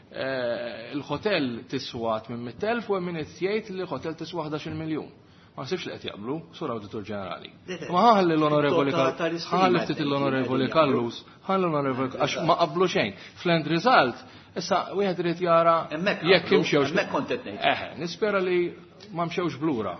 l-hotel tiswa 800,000 u min qed jgħid li l-hotel tiswa 11 miljun. Ma nsibx li qed jaqblu sur Awditur Ġenerali. Ma ħalli l-Onorevoli Kallus, għax ma qablu xejn. Fl-end result, issa wieħed irid jara jekk imxewx. Nispera li ma mxewx blura.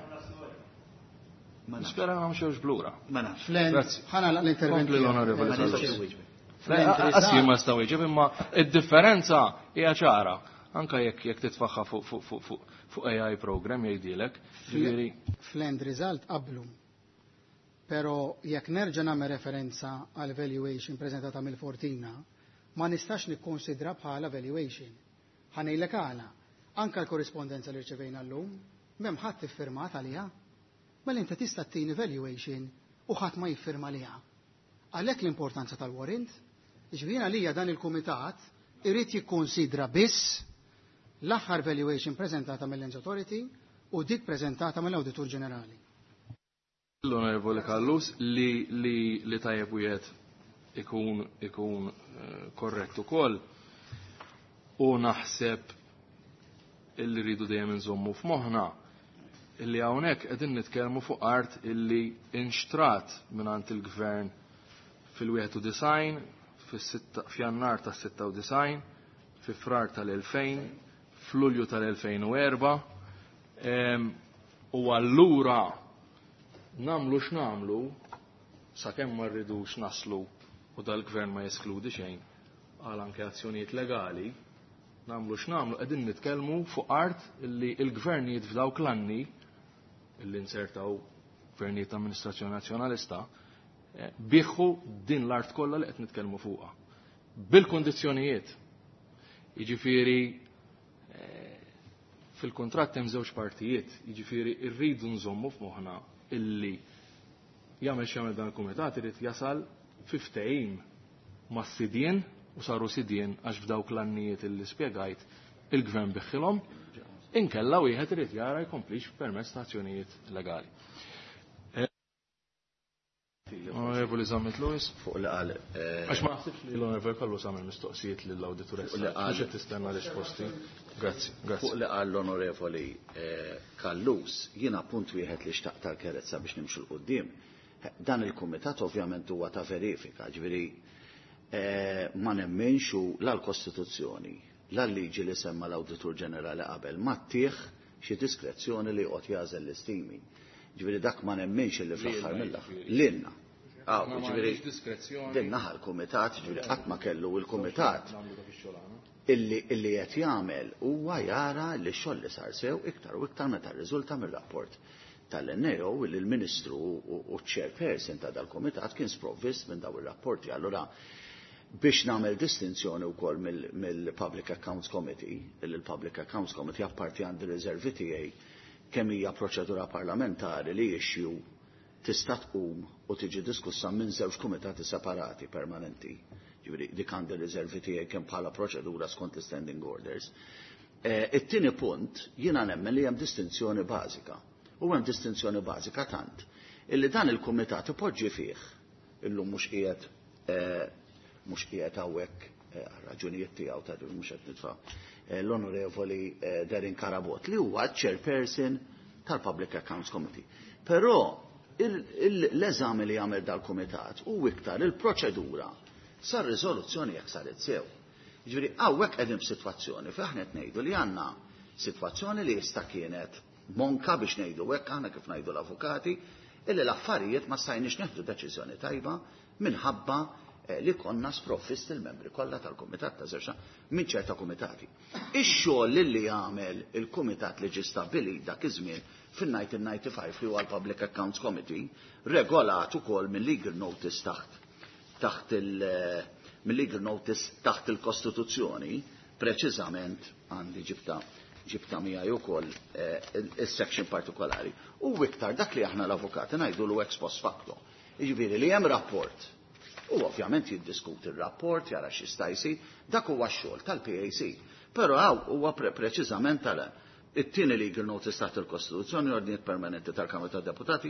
Nispera ma mxewx blura. Ħana l-intervent l-Onorevoli Kallus. Assi ma stawieġ, imma id-differenza hija ċara. Anka jekk titfaħħa fuq AI program jgħidilek. Fl-end result qablu. Pero jekk nerġa' nagħmel referenza għal valuation preżentata mill-Fortina, ma nistax nikkonsidra bħala valuation. Ħanejlek għala, anke l-korrispondenza li rċevejna llum, m'hemm ħadd iffirmat għaliha. Mela inti tista' tini valuation u ħadd ma jiffirma liha. Għalhekk l-importanza tal-warrant, jiġifieri għalija dan il-kumitat irid jikkonsidra biss l-aħħar valuation preżentata mill-Lens Authority u dik preżentata mill-Awditur Ġenerali. L-Onorevoli Kallus li tajjeb wieħed ikun korrett ukoll u naħseb illi rridu dejjem inżommu f'moħħna illi hawnhekk qegħdin nitkellmu fuq art illi inxtrat mingħand il-Gvern fil-91 f'Jannar tas-96, fi Frar tal-2000, f'Lulju tal-2004, u allura namlu x'namlu sakemm ma rridux naslu u dal-Gvern ma jeskludi xejn għal anke azzjonijiet legali, namlu x'namlu qegħdin nitkellmu fuq art illi l-gvernijiet f'dawk l-anni illi nsertaw gvernijiet ta' amministrazzjoni nazzjonalista bieħu din l-art kollha li qed nitkellmu fuqha. Bil-kondizzjonijiet. Jiġifieri fil-kuntratt hemm żewġ partijiet, jiġifieri rridu nżommu f'moħħna illi jagħmel x'jagħmel dan il-kumitat irid jasal fi ftehim mas-sidien u saru sidien għax f'dawk l-annijiet illi spjegajt il-gvern biħħilhom inkella wieħed irid jara jkomplix permezz ta' azzjonijiet legali. Onorevoli Zammit Lewis. Fuq li qal. Għax ma naħsibx li l-onorevoli kollu samel mistoqsijiet lill-awdituressa. Mhux qed tistenna risposti. Grazzi. Fuq li qal l-onorevoli Kallus, jiena punt wieħed li xtaq tal-kerezza biex nimxu l-qudiem. Dan il-kumitat ovvjament huwa ta' verifika, ġifieri ma nemmenx l-Kostituzzjoni, l-liġi li semma l-Awditur Ġenerali qabel ma ttieħ xi diskrezzjoni li qgħod jażel l-istimi. Ġifieri dak ma nemmenx li fl-aħħar mill-aħħar. Lilna. Ġifieri din naħa l-kumitat, ġifieri qatt ma kellu l-kumitat illi qed jagħmel huwa jara li x-xogħol li sar sew iktar u iktar meta rriżulta mir-rapport tal-NEO illi l-Ministru u ċ-chairperson ta' dal-kumitat kien sprovvist minn dawn ir-rapporti. Allura biex nagħmel distinzjoni wkoll mill-Public Accounts Committee, il-Public Accounts Committee apparti għandi riservi tiegħi kemm hija proċedura parlamentari li issue tista' tqum u tiġi diskussa minn żewġ kumitati separati permanenti. Ġifieri dik għandi riservi tiegħi kemm bħala proċedura skont l-standing orders. It-tieni punt jiena nemmen li hemm distinzjoni bażika. U hemm distinzjoni bażika tant illi dan il-kumitat ipoġġi fih illum mhux qiegħed hawnhekk raġunijiet tiegħu ta' mhux qed nitfa' l-Onorevoli Derin Karabot li huwa chairperson tal-Public Accounts Committee. Però l-eżami li jagħmel dal-kumitat u iktar il-proċedura sar riżoluzzjoni jekk saret sew. Jiġifieri hawnhekk qegħdin f'sitwazzjoni fejn aħna qed ngħidu li għandna sitwazzjoni li jista' kienet monka biex ngħidu hekk aħna kif ngħidu l-avukati illi l-affarijiet ma stajniex neħdu deċiżjoni tajba minħabba li konna sprovvist il-membri kollha tal-kumitat ta' żewġ minn ċerta kumitati. Ix-xogħol li jagħmel il-kumitat li ġie stabbili dak iż-żmien fin-1995 li huwa l-Public Accounts Committee regolat ukoll mill-legal notice mill-legal notice taħt il-Kostituzzjoni, preċiżament għandi ġibta miegħi wkoll is-section partikolari. U iktar dak li aħna l-avukati ngħidu ex post facto. Jiġifieri li hemm rapport. U ovvjament jiddiskuti r-rapport, jara x'jista' jsir, dak huwa x-xogħol tal-PAC. Però huwa preċiżament it-tieni legal notice taħt il-Kostituzzjoni ordnijiet permanenti tal-Kamra tad-Deputati,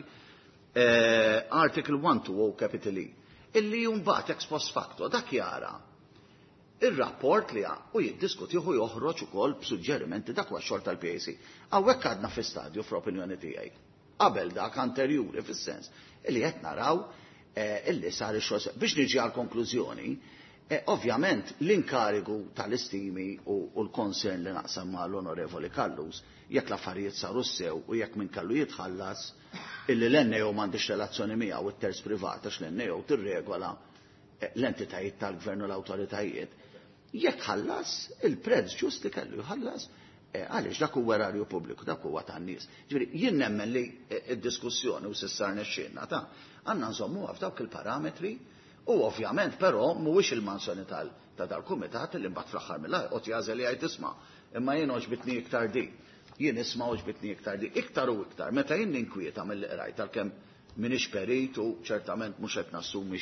Article 120 capital E, illi mbagħad ex post facto dak jara ir-rapport li u jiddiskuti u joħroġ ukoll b'suġġerimenti dak huwa x-xogħol tal-PAC. Hawnhekk għadna fi stadju fl-opinjoni tiegħi. Qabel dak anterjuri fis-sens illi qed naraw illi sar ix-xogħol biex niġi għal konklużjoni. Ovvjament l-inkarigu tal-istimi u l-konsern li naqsam ma' l-Onorevoli Kallus jekk l-affarijiet saru sew u jekk min kellu jitħallas illi l-NEO m'għandix relazzjoni miegħu it-terz privata x-l-NEO tirregola l-entitajiet tal-gvern u l-awtoritajiet. Jekk ħallas il-prezz ġust li kellu jħallas għaliex dak huwa erarju pubbliku, dak huwa tan-nies. Ġifieri jien nemmen li d-diskussjoni u s'issar nexxielna għandna nżommuha f'dawk il-parametri u ovvjament però mhuwiex il-mansjoni ta' dal-kumitat li mbagħad fl-aħħar mill-aħħar qod jażel li jgħid isma' imma jien oġbitni iktar di. Jien isma' oġbitni iktar di. Iktar u iktar. Meta jien ninkwieta mill-qrajt tal-kemm m'iniex perit u ċertament mhux qed nassumi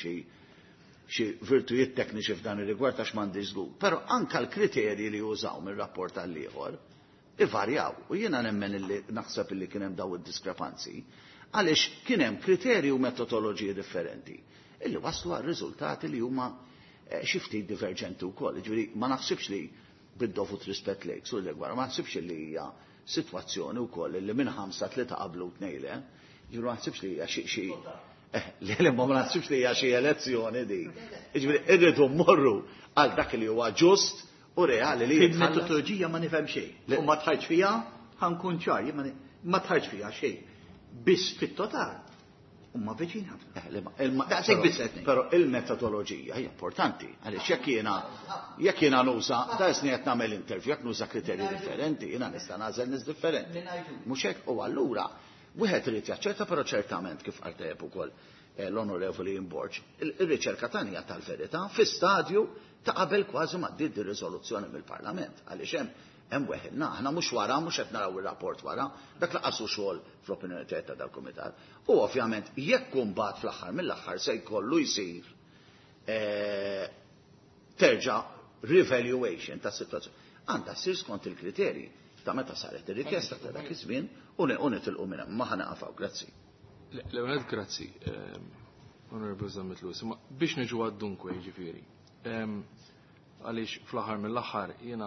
xi virtujiet tekniċi f'dan ir-rigward għax m'għandix żgur. Però anke l-kriterji li jużaw mir-rapport tal-ieħor ivarjaw u jiena nemmen illi naħseb illi kien hemm daw id-diskrepanzi għaliex kien hemm kriterji u metodoloġiji differenti illi waslu għal riżultati li huma xi ftit diverġenti wkoll. Ġifieri ma naħsibx li bid-dovut rispett lejk sur l-egwara, ma naħsibx li hija sitwazzjoni wkoll li minn 5-3 qablu tnejle, ġifieri ma naħsibx li hija xi ma naħsibx li hija xi elezzjoni di. Ġifieri irridu mmorru għal dak li huwa ġust u reali li il-metodoloġija ma nifhem xejn. U ma tħarġ fiha ħankun ċar, ma tħarġ fiha xejn. Biss fit-total huma viċin ħafna. Però il-metodoloġija hija importanti għaliex jekk jiena nuża dasni qed nagħmel intervju jekk nuża kriterji differenti, jiena nista' nagħżel nies differenti. Mhux hekk u allura wieħed irid jaċċetta però ċertament kif qarteb ukoll l-Onorevoli Imborġ. Ir-riċerka tagħna tal-verità fi stadju ta' qabel kważi ma ddiet ir-riżoluzzjoni mill-Parlament għaliex hemm weħilna, aħna mhux wara, mhux qed naraw ir-rapport wara, dak laqasu xogħol fl-opinjoni tiegħi ta' dal-kumitat. U ovvjament jekk imbagħad fl-aħħar mill-aħħar se jkollu jsir terġa' revaluation ta' situazzjoni. Għandha ssir skont il-kriterji ta' meta saret ir-rikjesta ta' dak iż-żmien u nitilqu minn hemm. Ma ħanaqafgħu, grazzi. L-ewwel grazzi, Onorevole Zammitlu, biex niġu għad-dunkwe jiġifieri. Għaliex fl-aħħar mill-aħħar jiena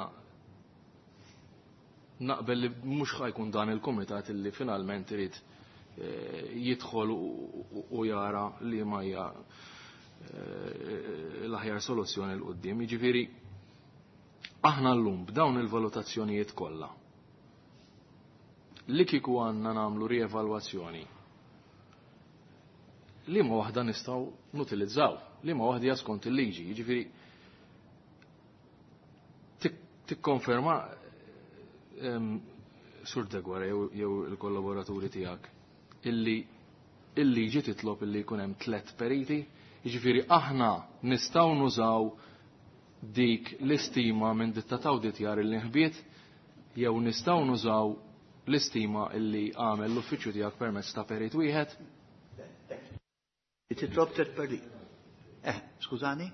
naqbel li mhux ħajkun dan il-kumitat illi finalment irid jidħol u jara li ma hija l-aħjar soluzzjoni l qudiem. Jiġifieri aħna llum b'dawn il-valutazzjonijiet kollha li kieku għandna nagħmlu rievalwazzjoni li ma waħda nistgħu nutilizzaw, li ma waħda skont il-liġi. Jiġifieri tikkonferma Sur Degwar jew il-kollaboraturi tiegħek illi il-liġi titlob illi jkun hemm 3 periti, jiġifieri aħna nistgħu nużaw dik l-istima minn ditta ta' awditjar illi ħbiet jew nistgħu nużaw l-istima illi għamel l-uffiċċju tiegħek permezz ta' perit wieħed. Titlob 3 periti. Skużani?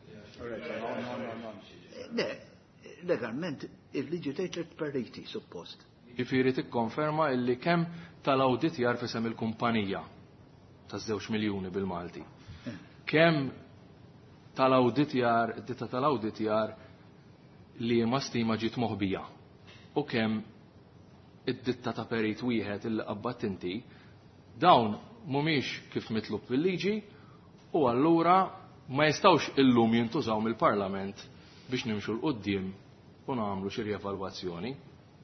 Le, legalment il-liġi tgħid 3 periti suppost. Jifieri tikkonferma illi kemm tal-awditjar fisem il-kumpanija ta' 2 miljuni bil-Malti. Kemm tal-awditjar, id-ditta tal-awditjar li ma stima ġiet moħbija. U kemm id-ditta ta' perit wieħed illi qabbadt inti, dawn mhumiex kif mitlub bil-liġi u allura ma jistgħux illum jintużaw mill-Parlament biex nimxu l-qudiem u nagħmlu xi rievalwazzjoni.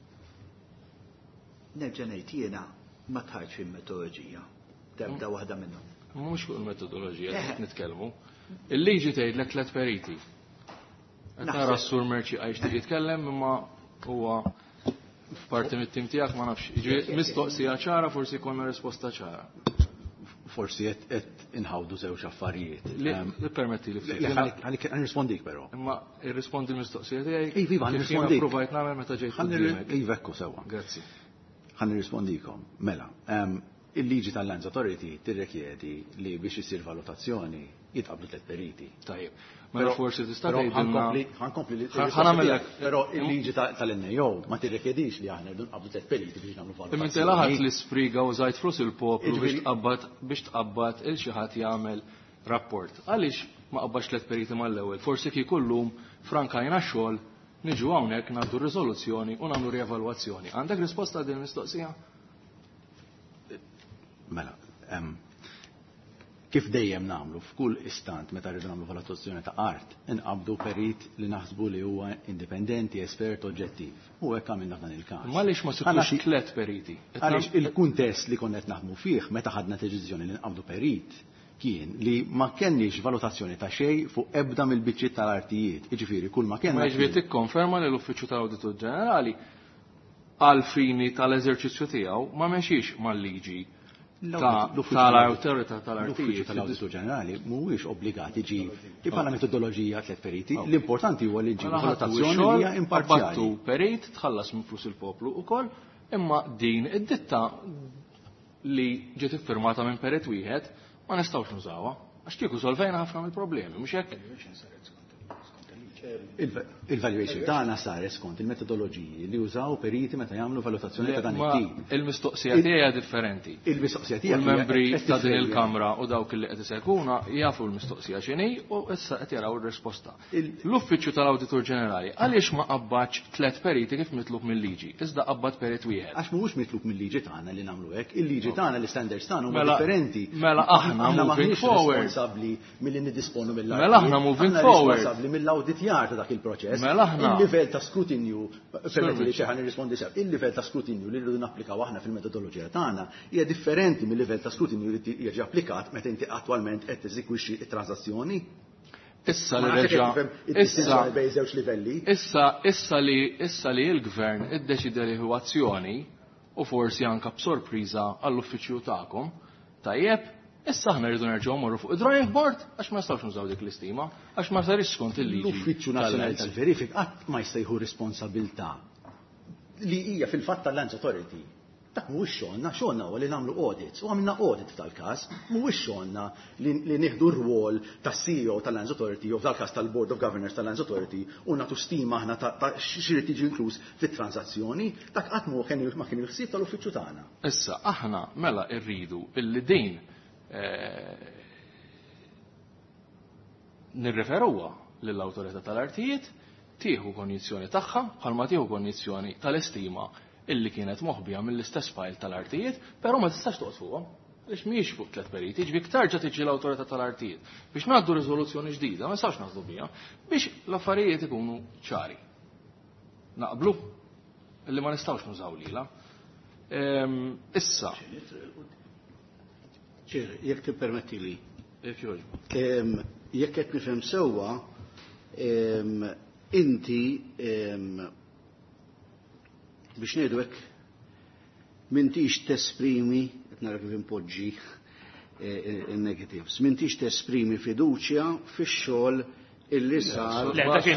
Nerġa' ngħid jiena ma tħarġ fil-metodoloġija. Tebda waħda minnhom. Mhux fuq il-metodoloġija qed nitkellmu. Il-liġi tgħidlek 3 periti. Qed nara s-Sur Merċi għajx jitkellem imma huwa f'parti mit-tim tiegħek ma nafx. Mistoqsija ċara forsi jkollna risposta ċara. Forsi qed inħawdu żewġ affarijiet. Li permetti li Għan nirrispondik però. Imma irrispondi l-mistoqsija tiegħi. Iva, għan nirrispondik. Provajt nagħmel meta ġejt. Iva, ekku sewa. Grazzi. Għan nirrispondikom. Mela, il-liġi tal-Lands Authority tirrekjedi li biex isir valutazzjoni jitqablu 3 periti. Tajjeb. Mela forsi tista' tgħidilna. Ħankompli li ħanamellek. Però il-liġi tal-NAO ma tirrekjedix li aħna rridu nqablu 3 periti biex nagħmlu valutazzjoni. Imma laħat l-ispriga u żajt flus il-poplu biex tqabbad il xi ħadd jagħmel rapport. Għaliex ma qabbax 3 periti mal-ewwel? Forsi kieku llum frankajna xogħol niġu hawnhekk ngħaddu riżoluzzjoni u nagħmlu rievalwazzjoni. Għandek risposta għal din il-mistoqsija? Mela, kif dejjem nagħmlu f'kull istant meta rridu nagħmlu valutazzjoni ta' art, inqabdu perit li naħsbu li huwa indipendenti, espert, oġġettiv. U hekk għamilna f'dan il-każ. Ma għaliex ma sibtux 3 periti? Għaliex il-kuntest li konna qed naħdmu fih meta ħadna deċiżjoni li nqabdu perit kien li ma kenniex valutazzjoni ta' xejn fuq ebda mill-biċċiet tal-artijiet. Jiġifieri kull ma kellna. Ma jiġifieri tikkonferma li l-Uffiċċju tal-Awditur Ġenerali għal fini tal-eżerċizzju tiegħu ma mexix mal-liġi tal-awtorità tal-artijiet. L-Uffiċċju tal-Awditur Ġenerali mhuwiex obbligat iġi bħala metodoloġija 3 periti. L-importanti huwa li ġi valutazzjoni li hija imparzjali. Battu perit tħallas minn flus il-poplu ukoll, imma din id-ditta li ġiet iffirmata minn perit wieħed ma nistgħux nużawha għax kieku solvejna ħafna mill-problemi, mhux hekk? Il-valuation tagħna saret skont il-metodoloġiji li użaw periti meta jagħmlu valutazzjoni ta' dan it-tip. Il-mistoqsija tiegħi hija differenti. Il-mistoqsija tiegħi il-membri ta' din il-Kamra u dawk li qed iseguna jafu l-mistoqsija x'inhi u issa qed jaraw ir-risposta. L-Uffiċċju tal-Awditur Ġenerali għaliex ma qabbax 3 periti kif mitlub mill-liġi, iżda qabbad perit wieħed. Għax mhuwiex mitlub mill-liġi tagħna li nagħmlu hekk, il-liġi tagħna l-istandards tagħna huma differenti. Mela aħna moving forward. Responsabbli milli niddisponu mill-arti. Mela aħna moving forward. Responsabbli mill-awditjar ta' dak il-proċess. Mela aħna. Il-livell ta' skrutinju, permetti li xeħan nirrispondi sew, il-livell ta' skrutinju li rridu napplikaw aħna fil-metodoloġija tagħna hija differenti mill-livell ta' skrutinju li jiġi applikat meta inti attwalment qed teżekwixxi t-transazzjoni. Issa li l-Gvern iddeċida li hu azzjoni u forsi anke b'sorpriża għall-uffiċċju tagħkom, tajjeb, issa aħna rridu nerġgħu morru fuq id-drawing board għax ma nistgħux nużaw dik l-istima, għax ma sarix skont il-liġi. L-Uffiċċju Nazzjonali tal-Verifik qatt ma jista' jieħu responsabilità li hija fil-fatt tal-Lands Authority. Dak mhuwiex xogħolna huwa li nagħmlu audits. U għamilna audit tal-każ, mhuwiex xogħolna li nieħdu r-rwol tas-CEO tal-Lands Authority u tal-każ tal-Board of Governors tal-Lands Authority u nagħtu stima aħna ta' x'irid tiġi inkluż fit-transazzjoni, dak qatt ma kien il-ħsieb tal-uffiċċju tagħna. Issa aħna mela rridu illi din nirreferuha lill-awtorità tal-artijiet tieħu kondizzjoni tagħha bħalma tieħu kondizzjoni tal-istima illi kienet moħbija mill-istess file tal-artijiet, però ma tistax toqgħod fuqhom. Għaliex mhijiex fuq 3 periti, jiġri iktar ġa tiġi l-awtorità tal-artijiet biex ngħaddu riżoluzzjoni ġdida, ma nistgħux naħdu biha biex l-affarijiet ikunu ċari. Naqblu illi ma nistgħux nużaw lilha. Issa. Jekk tippermettili. Jekk qed nifhem sewwa, inti biex ngħidu hekk m'intix tesprimi, qed nara kif impoġġi in-negatives, m'intix tesprimi fiduċja fix-xogħol illi sar.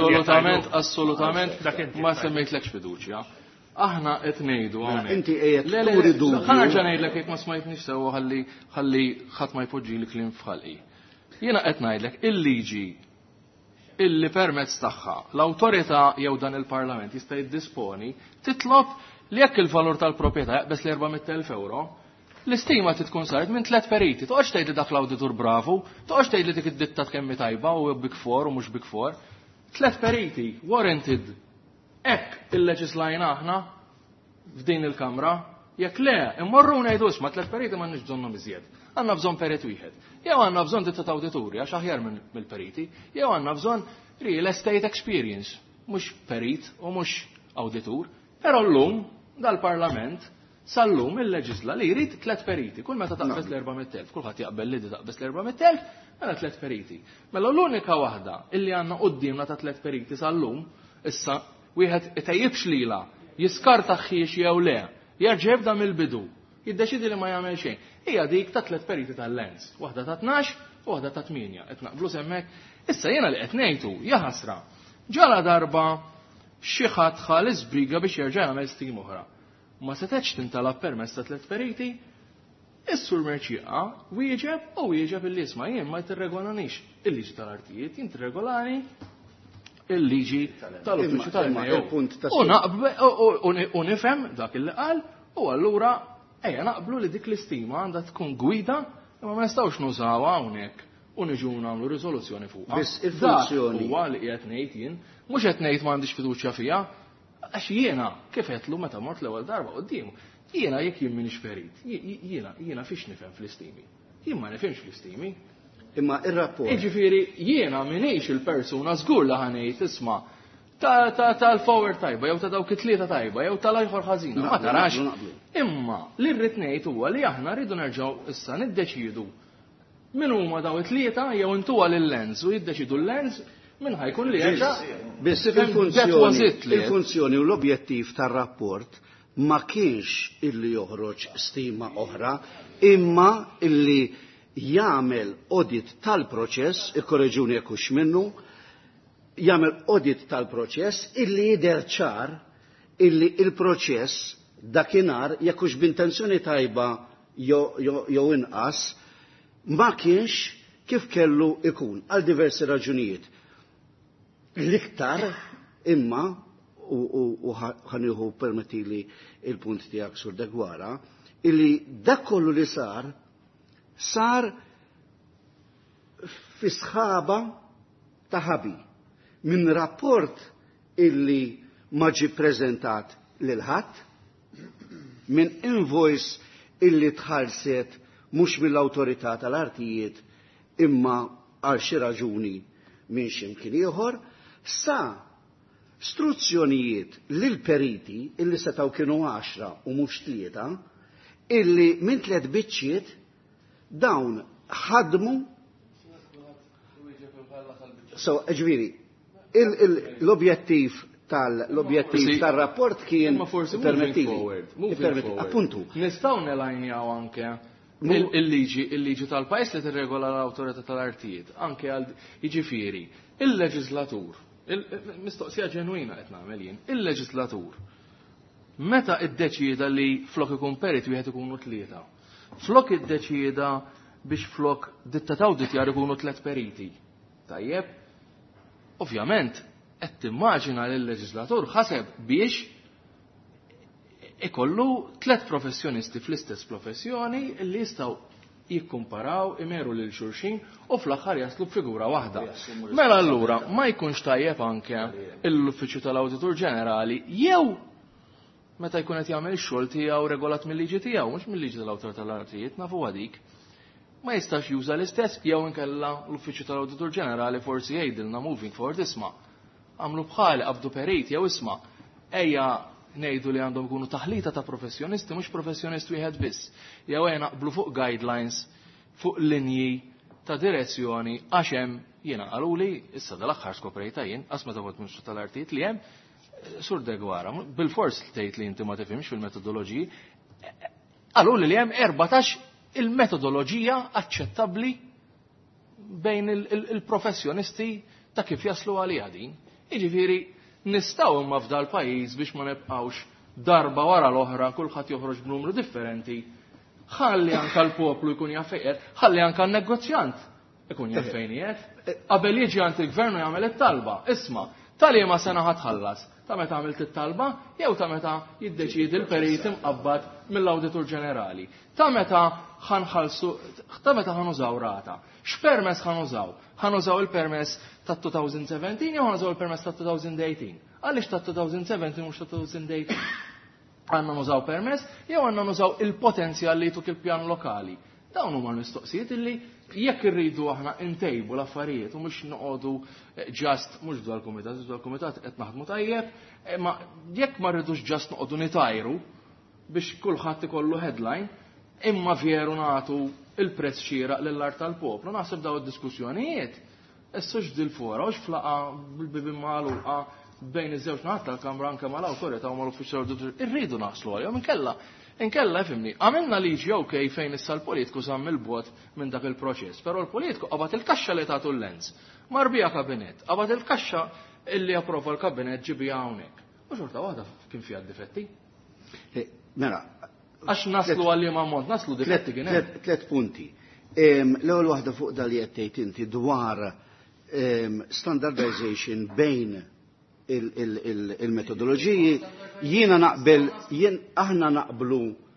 Assolutament ma semmejtlekx fiduċja. Aħna qed ngħidu hawnhekk. Inti qiegħed turi dubju. Ħanarġa' ngħidlek jekk ma smajtniex sewwa ħalli ħadd ma jpoġġili kliem f'ħalqi. Jiena qed ngħidlek il-liġi illi permezz tagħha l-awtorità jew dan il-Parlament jista' jiddisponi titlob li jekk il-valur tal-proprjetà jaqbes li 400,000 euro, l-istima tkun saret minn 3 periti. Toqgħodx tgħidli dak l-awditur bravu, toqgħodx tgħidli dik id-ditta kemmi tajba u Big 4 u mhux Big 4. 3 periti warranted. Hekk illeġislajna aħna f'din il-Kamra, jekk le immorru ngħidu isma' 3 periti m'għandniex bżonnhom iżjed. Għandna bżonn perit wieħed. Jew għandna bżonn ditta ta' awdituri għax aħjar mill-periti, jew għandna bżonn real estate experience, mhux perit u mhux awditur. Però llum dal-Parlament sal-lum il-leġisla li jrid 3 periti. Kull meta taqbes l-400,000, kulħadd jaqbel li taqbes l-400,000, għandna 3 periti. Mela l-unika waħda illi għandna qudiemna ta' 3 periti sal-lum, issa wieħed itejjibx lilha, jiskarta ħiex jew le, jerġa' jibda mill-bidu, jiddeċidi li ma jagħmel xejn. Hija dik ta' 3 periti tal-Lens, waħda ta' 12 u waħda ta' 8, qed naqblu semmek. Issa jiena li qed ngħidu ja ħasra. Ġala darba xi ħadd ħalis briga biex jerġa' jagħmel stim oħra. Ma setgħetx tintalab permess ta' 3 periti, is-sur Merċieqa wieġeb u wieġeb illi isma' jien ma tirregolanix il-liġi tal-artijiet, jien tirregolani il-liġi tal-uffiċċju tal-mejjew. U nifhem dak il qal u allura ejja naqblu li dik l-istima għandha tkun gwida imma ma nistgħux nużawha hawnhekk u niġu nagħmlu riżoluzzjoni fuqha. Biss il-funzjoni huwa li qiegħed ngħid jien, mhux qed ngħid m'għandix fiduċja fiha, għax jiena kif qedlu meta mort l-ewwel darba qudiemu, jiena jekk jien m'iniex ferit, jiena fiex nifhem fl-istimi. Jien ma nifhimx fl-istimi. Imma ir-rapport. Jiġifieri jiena m'iniex il-persuna żgur li ħanejt isma' tal-forward tajba, jew ta' dawk it-tlieta tajba, jew tal-ieħor ħażina. Ma tarax. Imma li rrid ngħid huwa li aħna rridu nerġgħu issa niddeċiedu min huma daw it-tlieta jew intuha lil-Lens u jiddeċidu l-Lens min ħajkun li jerġa'. Biss il-funzjoni u l-objettiv tar-rapport ma kienx illi joħroġ stima oħra, imma illi jagħmel audit tal-proċess, ikkorreġuni jekk hux minnu, jagħmel audit tal-proċess illi jidher ċar illi il-proċess dakinhar jekk hux b'intenzjoni tajba jew inqas ma kienx kif kellu ikun għal diversi raġunijiet. L-iktar imma u ħanieħu permettili il-punt tiegħek sur Degwara illi dak kollu li sar fi sħaba ta' ħabi minn rapport illi ma ġi preżentat lil ħadd, minn invoice illi tħallset mhux mill-awtorità tal-artijiet imma għal xi raġuni minn x'imkien ieħor, sa struzzjonijiet lil periti illi setgħu kienu 10 u mhux 3 illi minn 3 biċċiet dawn ħadmu. So, ġviri, l-objettiv tal-rapport kien permettili. Appuntu. Nistgħu nelajnjaw anke il-liġi tal-pajjiż li tirregola l-awtorità tal-artijiet, anke għal jiġifieri il-leġislatur, mistoqsija ġenwina qed nagħmel jien, il-leġislatur Meta iddeċida li flok ikun perit wieħed ikunu 3. Flok iddeċida biex flok dittataw dittjar ikunu 3 periti. Tajjeb, ovvjament, qed timmaġina li l-leġislatur ħaseb biex ikollu 3 professjonisti fl-istess professjoni li jistgħu jikkumparaw, imeru lil xulxin u fl-aħħar jaslu b'figura waħda. Mela allura ma jkunx tajjeb anke l-Uffiċċju tal-Awditur Ġenerali jew meta jkun qed jagħmel ix-xogħol tiegħu regolat mill-liġi tiegħu, mhux mill-liġi tal-Awtorità tal-Artijiet, nafu dik. Ma jistax juża l-istess jew inkella l-Uffiċċju tal-Awditur Ġenerali forsi jgħidilna moving forward isma' għamlu bħali qabdu perit jew isma' ejja ngħidu li għandhom ikunu taħlita ta' professjonisti mhux professjonist wieħed biss. Jew ejja naqblu fuq guidelines, fuq linji ta' direzzjoni għax hemm jiena qaluli issa dal-aħħar skoprejta jien qas meta kont Ministru tal-Artijiet li hemm Sur Degwara, bil-fors tgħid li inti ma tifhimx fil-metodoloġiji, qaluli li hemm 14 il-metodoloġija aċċettabbli bejn il-professjonisti ta' kif jaslu għaliha din. Jiġifieri nistgħu imma f'dal pajjiż biex ma nibqgħux darba wara l-oħra kulħadd joħroġ b'numru differenti. Ħalli anke l-poplu jkun jaf fejn, ħalli anke n-negozjant ikun jaf fejn qiegħed. Qabel jiġi għand il-gvern jagħmel it-talba. Isma' tal-liema sena ħatħallas. Ta' meta għamilt it-talba jew ta' meta jiddeċiedi l-perit imqabbad mill-Awditur Ġenerali. Ta' meta ħanħallsu, ta' meta ħanużaw rata. X'permess ħanużaw? Ħanużaw il-permess tat-2017 jew ħanużaw il-permess tat-2018? Għaliex tat-2017 mhux tat-2018? Għandna nużaw permess jew għandna nużaw il-potenzjal li tuk il-pjan lokali. Dawn huma l-mistoqsijiet illi jekk irridu aħna intejbu l-affarijiet u mhux noqogħdu ġast mhux dwar il-kumitat qed naħdmu tajjeb, ma jekk ma rridux ġast noqogħdu nitajru biex kulħadd ikollu headline, imma vjeru nagħtu il-prezz xieraq lill-art tal-poplu. Naħseb daw id-diskussjonijiet issa x'dil fora u x'flaqa bil-bibien magħluqa bejn iż-żewġ naħat tal-Kamra anke mal-awtorità u mal-Uffiċċju tal-Awditur irridu naħslu għalihom inkella fimni, għamilna liġi okej fejn issa l-politiku żamm il-bot minn dak il-proċess, però l-politiku qabad il-kaxxa li tagħtu l-lens. Marbija kabinett, qabad il-kaxxa illi approva l-kabinett ġibija hawnhekk. U xorta waħda kien fiha difetti. Mela, għax naslu għalli ma' mont, naslu difetti kien hemm. 3 punti. L-ewwel waħda fuq dal qed tgħid inti dwar standardization bejn il-metodoloġiji, jiena naqbel, aħna naqblu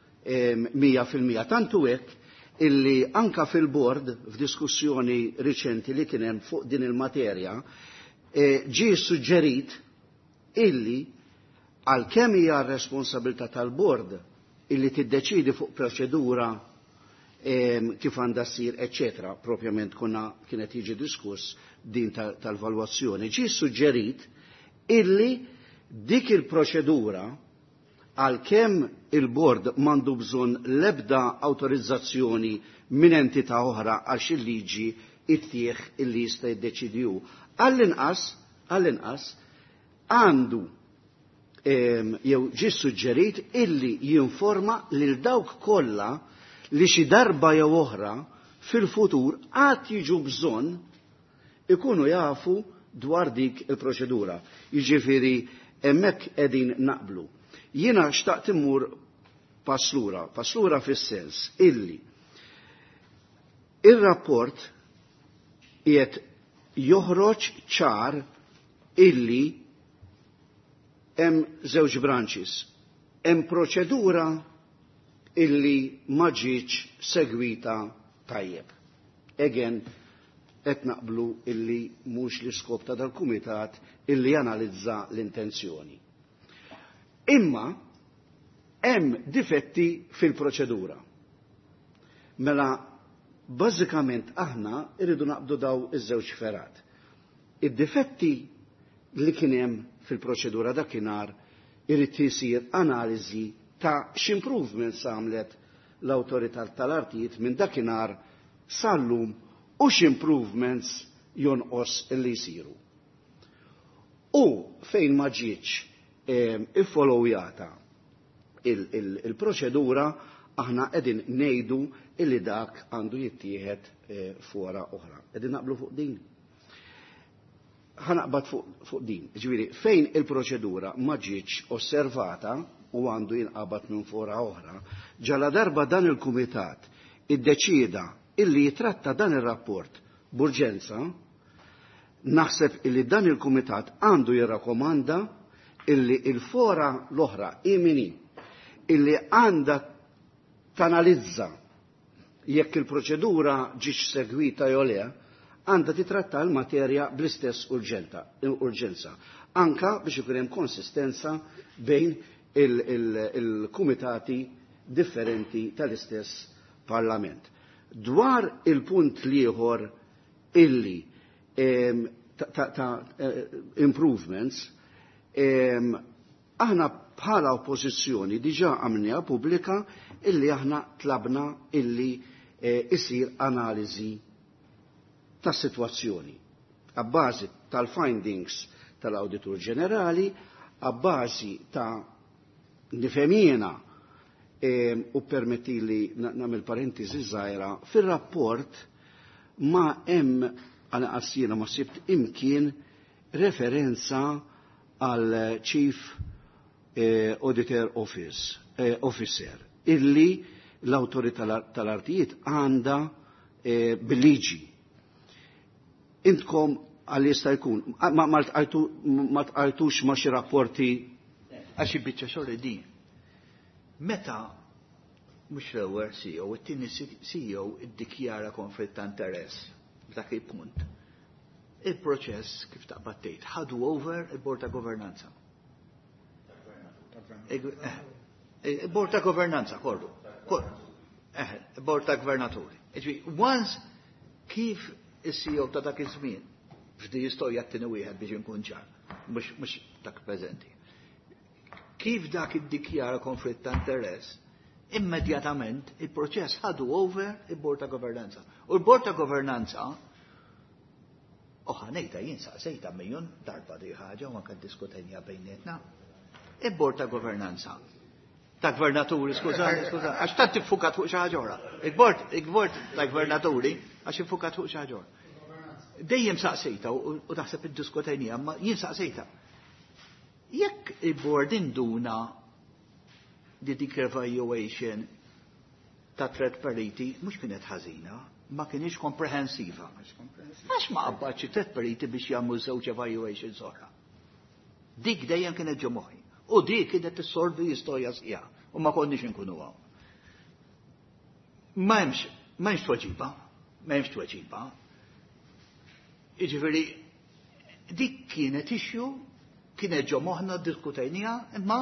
100% tantu hekk illi anka fil-bord f'diskussjoni riċenti li kien hemm fuq din il-materja ġie suġġerit illi għalkemm hija responsabilità tal-bord illi tiddeċidi fuq proċedura kif għandha ssir, eċċetera, propjament kienet jiġi diskuss din tal-valwazzjoni. Ġie suġġerit illi dik il-proċedura għalkemm il-bord m'għandu bżonn l-ebda awtorizzazzjoni minn entità oħra għax il-liġi ittieħ illi jista' jiddeċidiju. Għall-inqas għandu jew ġie suġġerit illi jinforma lil dawk kollha li xi darba jew oħra fil-futur għad jiġu bżonn ikunu jafu dwar dik il-proċedura. Jiġifieri hemmhekk qegħdin naqblu. Jiena xtaqt immur passlura fis-sens illi ir-rapport qiegħed joħroġ ċar illi hemm żewġ branches. Hemm proċedura illi ma ġietx segwita tajjeb. Again, qed naqblu illi mhux l-iskop ta' dal-kumitat illi janalizza l-intenzjoni. Imma hemm difetti fil-proċedura. Mela bażikament aħna irridu naqbdu daw iż-żewġ ferat. Id-difetti li kien hemm fil-proċedura dakinhar irid isir analiżi ta' x'improvements għamlet l-Awtorità tal-Artijiet minn dakinhar sal-lum u x'improvements jonqos illi jsiru. U fejn ma ġietx iffollowyata il-proċedura aħna qegħdin ngħidu illi dak għandu jittieħed fora oħra. Qegħdin naqblu fuq din. Ħanaqbad fuq din. Ġifieri fejn il-proċedura ma ġietx osservata u għandu jinqabad minn fora oħra, ġala darba dan il-kumitat iddeċida illi jitratta dan ir-rapport b'urġenza, naħseb illi dan il-kumitat għandu jirrakkomanda illi il-fora l-oħra imini illi għanda tanalizza jekk il-proċedura ġiġ segwita jew le, għanda titratta l-materja bl-istess urġenza. Anka biex ikun hemm konsistenza bejn il-kumitati differenti tal-istess Parlament. Dwar il-punt liħor illi ta' improvements, aħna bħala oppożizzjoni diġà għamnija pubblika illi aħna tlabna illi isir analiżi tas sitwazzjoni għabbażi tal-findings tal-Awditur Ġenerali, għabbażi ta' nifhemina u permettili nagħmel parentesi żgħira fir-rapport ma hemm għana qassina ma sibt imkien referenza għal Chief Auditor Officer illi l-autorità tal-artijiet għanda bil-liġi. Intkom għal jista' jkun ma tqajtux ma xi rapporti għaxi biċċa xogħol din. Meta mhux l-ewwel CEO, it-tieni CEO iddikjara konflitt ta' interess dak il-punt. Il-proċess kif taqbad tgħid ħadu over il-Bord ta' Governanza. Il-Bord ta' Governanza kollu. Il-Bord ta' Gvernaturi. Once kif is-CEO ta' dak iż-żmien f'di jistgħu jattini wieħed biex inkun ċar, mhux dak preżenti. Kif dak iddikjara konflitt ta' interess, immedjatament il-proċess ħadu over il-Bord ta' Governanza. U l-Bord ta' Governanza, oħanejta jinsaqsejta miljon darba di ħaġa u anke diskutenja bejnietna. Il-Bord ta' Governanza. Ta' Gvernaturi, skużani, għax ta' tiffukat fuq xi ħaġa oħra. Il-Bord ta' Gvernaturi għax iffukat fuq xi ħaġa oħra. Dejjem saqsejta u taħseb id-diskutenja, ma jinsaqsejta. Jekk il-Board induna di dik evaluation ta' threat parity mhux kienet ħażina, ma kienx komprehensiva. Għax ma qabbaċ threat parity biex jagħmlu żewġ evaluations oħra. Dik dejjem kienet ġo moħħi. U dik kienet tissolvi l-istorja sħiħa u ma konniex inkunu hawn. M'hemmx tweġiba. Jiġifieri dik kienet issue kienet ġo moħħna ddiskutejniha imma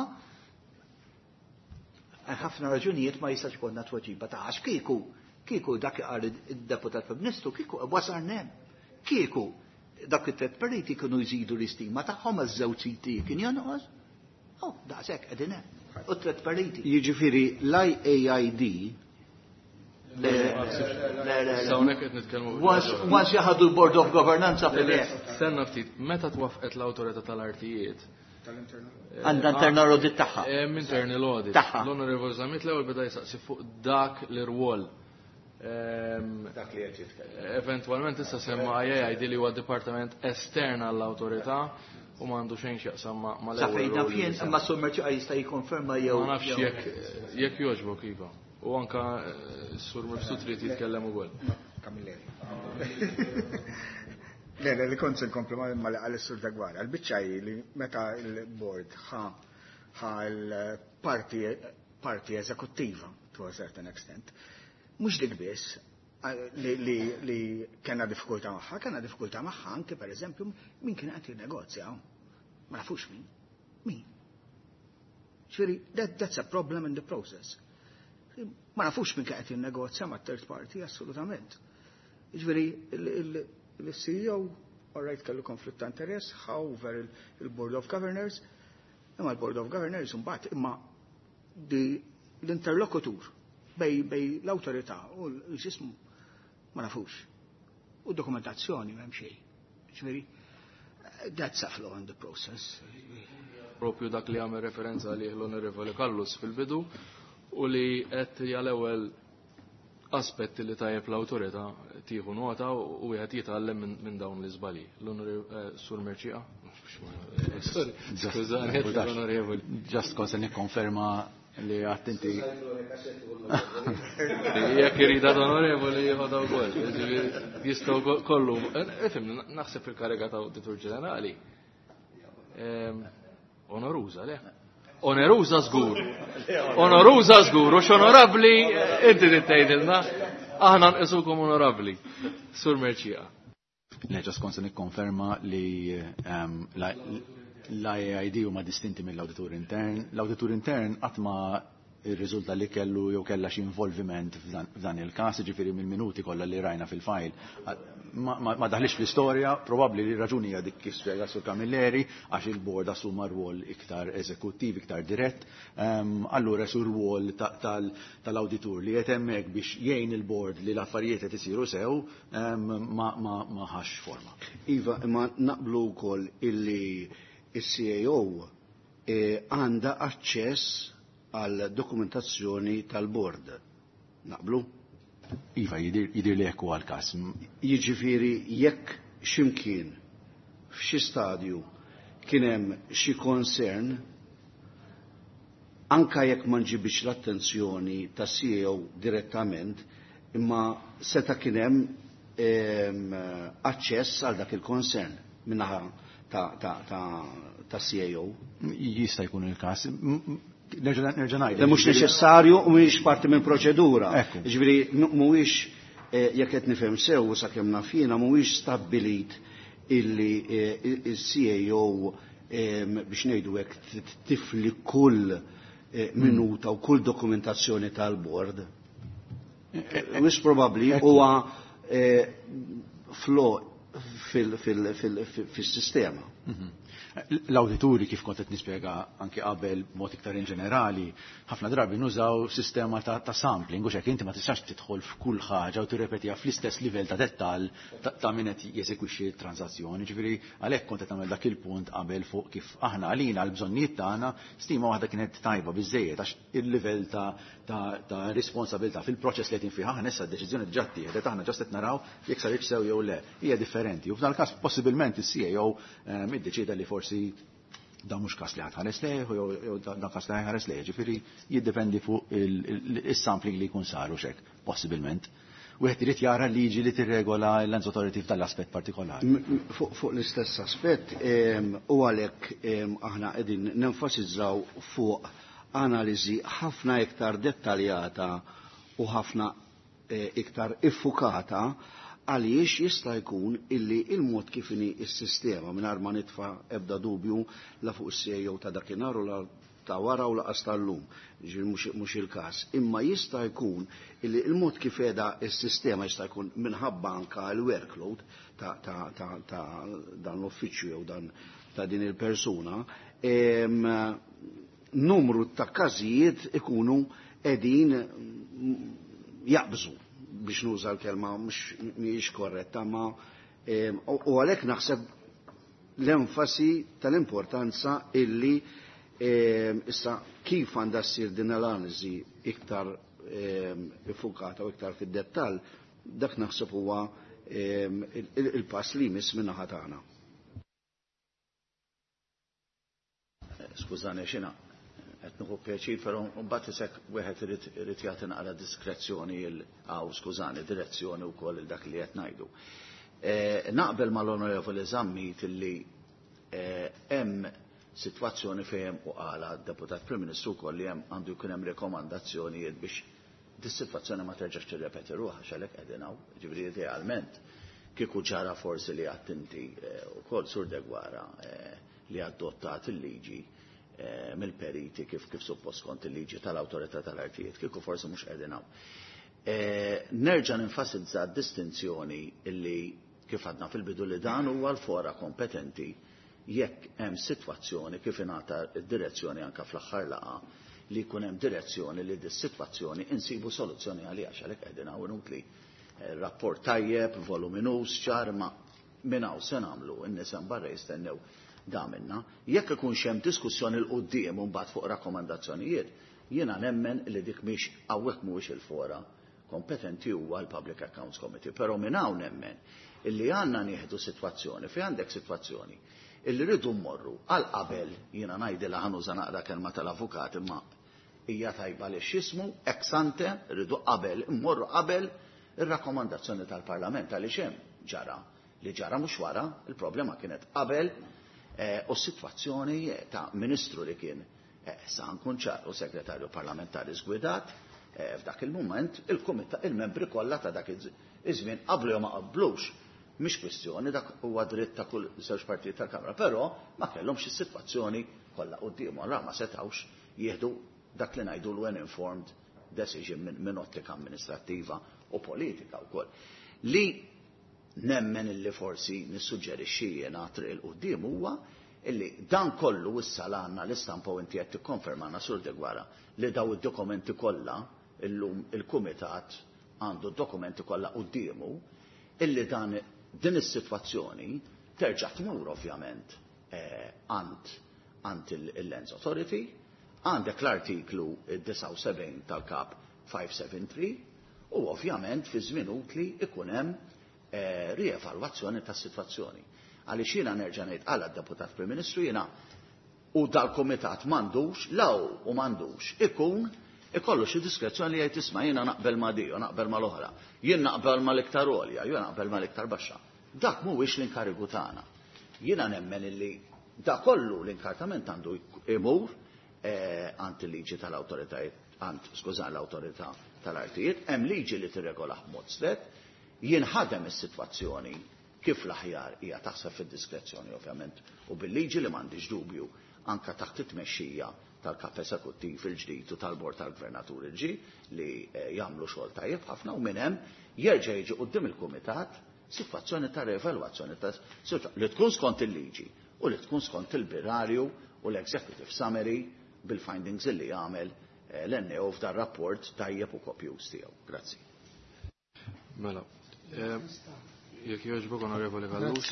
ħafna raġunijiet ma jistax konna tweġiba ta' għax kieku dak qal id-Deputat Prim Ministru kieku wasarnem. Kieku dak it-threat parity kienu jżidu l-istima tagħhom għaż-żewġ siti kien jonqos. Daqshekk qegħdin hemm. U threat parity. Jiġifieri l-IAID Sawnek qed nitkellmu. Once jaħadu l-Board of Governanza fil-lef. Stenna ftit, meta twaffqet l-awtorità tal-artijiet? Għandha internal audit tagħha. Internal audit. L-Onorevole Zamit l-ewwel beda jsaqsi fuq dak l-irwol. Dak li qed jitkellem. Eventwalment issa semma IAID li huwa dipartiment estern għall-awtorità u m'għandu xejn x'jaqsam ma' Safejn naf jien imma Sommerċi jista' jikkonferma jew. Ma nafx jekk jogħġbok iva. U anka s-sur Mifsud trid jitkellem ukoll. Kamilleri. Le, li kont inkomplu ma li għal-sur Dagwara. Għal-bicċaj li meta il-board ħa l-parti eżekuttiva to a certain extent. Mux dik biss li kena diffikulta maħħa, kena diffikulta maħħa anke per eżempju min kien għati negozja. Ma nafux min. Min. Ġifieri, that's a problem in the process. Ma nafux min kien għati negozja ma' third party, assolutament. Ġifieri, il-CEO, all kellu konflitt ta' interess, over il-Board of Governors, imma l-Board of Governors mbagħad imma l-interlokutur bej l-awtorità u l-ġismu ma nafux. U dokumentazzjoni m'hemm xejn. Ġifieri, that's a flaw in the process. Propju dak li għamel referenza li l-Onorevoli Kallus fil-bidu u li qed l-ewwel aspetti li tajjeb l-awtorità tieħu nota u wieħed jitgħallem minn dawn l-iżbalji. L-Sur Merċiqa. Skużani, onorevoli. Just konsa nikkonferma li attenti. Jekk irida onorevoli jieħodha wkoll. Jistgħu kollu. Ifhem, naħseb il-kariga ta' Awditur Ġenerali. Onoruża, le? Onoruża żgur. Onoruża żgur, u x'onorabbli inti tgħidilna. Aħna nqisukom onorabbli. Sur Merċija. Ġas konsa nikkonferma li l-IAID huma distinti mill-Awditur Intern. L-Awditur Intern qatt ma ir-riżulta li kellu jew kellha xi involviment f'dan il-każ, ġifieri mill-minuti kollha li rajna fil-file. Ma daħlix fl-istorja, probabbli li raġuni hija dik kif spjega Sur Camilleri għax il-bord assuma rwol iktar eżekuttiv, iktar dirett. Allura sur rwol tal-awditur li qed hemmhekk biex jgħin il-bord li l-affarijiet qed isiru sew ma ħax forma. Iva, imma naqblu wkoll illi is-CAO għandha aċċess għal dokumentazzjoni tal-bord. Naqblu? Iva, jidir li ekku għal-kas. Jiġifieri jekk ximkien f'xi stadju kien hemm xi concern, anka jekk ma nġibix l-attenzjoni ta' CEO direttament, imma seta' kien hemm aċċess għal dak il-concern minnaħa ta' CAO. Jista' jkun il-kas. Nerġa' ngħid. Mhux neċessarju u mhix parti minn proċedura. Ġifieri mhuwiex jekk qed nifhem sew sakemm naf jiena mhuwiex stabbilit illi il-CAO biex ngħidu hekk tifli kull minuta u kull dokumentazzjoni tal-bord. Mhux probabbli huwa flow fil-sistema. L-awdituri kif kont qed nispjega anke qabel mod iktar in ġenerali, ħafna drabi nużaw sistema ta' sampling, u hekk inti ma tistax tidħol f'kull ħaġa u tirrepetiha fl-istess livell ta' dettall ta' min qed jeżekwixxi t-transazzjoni. Ġifieri għalhekk kont qed nagħmel dak il-punt qabel fuq kif aħna għalina l-bżonnijiet tagħna stima waħda kienet tajba biżejjed għax il-livell ta' responsabilità fil-proċess li qed fih aħna issa d-deċiżjoni diġà ttieħdet aħna ġast qed naraw jekk saritx sew jew le. Hija differenti. U f'dan il-każ possibilment is-CAO iddeċieda li forsi da mhux każ li ħares lejh jew dan każ li ħares lejh, ġifieri jiddependi fuq is-sampling li jkun saru x'hekk, possibilment. Wieħed irid jara liġi li tirregola l-Lens Authority tal-aspett partikolari. Fuq l-istess aspett u għalhekk aħna qegħdin nenfasizzaw fuq analiżi ħafna iktar dettaljata u ħafna iktar iffukata għaliex jista' jkun illi il-mod kif inhi s-sistema mingħajr ma nitfa' ebda dubju la fuq is-CAO ta' dakinhar u ta' wara u laqas tal-lum, mhux il-każ. Imma jista' jkun illi il-mod kif qiegħda s-sistema jista' jkun minħabba anke l-workload ta' dan l-uffiċċju jew ta' din il-persuna, numru ta' każijiet ikunu qegħdin jaqbżu biex nuża l-kelma mhijiex korretta, ma u għalhekk naħseb l-enfasi tal-importanza illi issa kif għandha ssir din l-analiżi iktar iffukata u iktar fid-dettall, dak naħseb huwa il-pass li jmiss min-naħa tagħna. Skużani xina, qed nieħu pjaċir, però mbagħad isek wieħed irid jagħti naqra diskrezzjoni direzzjoni wkoll il dak li qed ngħidu. Naqbel mal-Onorevoli Zammit illi hemm sitwazzjoni fejn u qala d-Deputat Prim Ministru wkoll li hemm għandu jkun hemm rekomandazzjonijiet biex dis-sitwazzjoni ma terġax tirrepeti ruħha x'għalhekk qegħdin hawn. Ġifieri idealment kieku ġara forsi li attinti wkoll Sur Degwara li adottat il-liġi mill-periti kif suppost kont il-liġi tal-Awtorità tal-Artijiet, kieku forsi mhux qegħdin hawn. Nerġa' ninfasizza d-distinzjoni illi kif għadna fil-bidu li dan huwa l-fora kompetenti jekk hemm sitwazzjoni kif ingħata d-direzzjoni anke fl-aħħar laqgħa li jkun hemm direzzjoni li dis-sitwazzjoni insibu soluzzjoni għaliha għalhekk qegħdin hawn inutli rapport tajjeb, voluminus, ċar ma minn hawn se nagħmlu in-nies hemm barra jistennew damilna. Jekk ikun hemm diskussjoni l qudiem u mbagħad fuq rakkomandazzjonijiet, jiena nemmen li dik mhix hawnhekk mhuwiex il-fora kompetenti huwa l-Public Accounts Committee, però minn hawn nemmen illi għandna nieħdu sitwazzjoni fejn għandek sitwazzjoni illi rridu mmorru għal qabel jiena ngħidilha ħanuża naqra kelma tal-avukat imma hija tajba li x'ismu ex ante rridu qabel immorru qabel ir-rakkomandazzjoni tal-Parlament għaliex hemm ġara li ġara mhux wara, il-problema kienet qabel u s-sitwazzjoni ta' Ministru li kien sa nkun ċar u segretarju parlamentari żgwidat f'dak il-mument il-membri kollha ta' dak iż-żmien qablu jew ma qablux. Mhix kwestjoni dak huwa dritt ta' kull żewġ partijiet tal-Kamra, però ma kellhomx is-sitwazzjoni kollha quddiem allura ma setgħux jieħdu dak li ngħidu l-informed decision minn ottika amministrattiva u politika wkoll. Li nemmen illi forsi nissuġġerixxi jiena triq il-quddiem huwa illi dan kollu issa l-għandna l-istampa u inti qed tikkonfermana sur degwara li daw id-dokumenti kollha illum il-kumitat għandu d-dokumenti kollha qudiemu illi din is-sitwazzjoni terġa' tmur ovvjament għand il-Lands Authority, għandek l-artiklu 79 tal-Kap 573 u ovvjament fi żmien utli ikun hemm rievalwazzjoni tas-sitwazzjoni. Għaliex jiena nerġa' ngħid għal d-Deputat Prim Ministru jiena u dal-Kumitat m'għandux law u m'għandux ikun ikollu xi diskrezzjoni li jgħid isma' jiena naqbel ma' di u naqbel mal-oħra. Jien naqbel mal-iktar għolja, jien naqbel mal-iktar baxxa. Dak mhuwiex l-inkarigu tagħna. Jiena nemmen illi dak kollu l-inkartament għandu imur għand il-liġi tal-awtoritajiet l-awtorità tal-artijiet, hemm liġi li tirregolah b'mod strett, jien ħadem is-sitwazzjoni kif l-aħjar hija taħseb fid-diskrezzjoni ovvjament u bil-liġi li m'għandix dubju anke taħt it-tmexxija tal-Kap Eżekuttiv il-ġdid u tal-Bord tal-Gvernatur il-ġdid li jagħmlu xogħol tajjeb ħafna u minn hemm jerġa' jiġi quddiem il-Kumitat sitwazzjoni ta' reevalwazzjoni li tkun skont il-liġi u li tkun skont il-birarju u l-Executive Summary bil-findings li jagħmel l-NEO f'dar rapport tajjeb u kopjuż tiegħu. Grazzi. Mela. Jekk jogħġbok onorevoli Gallus.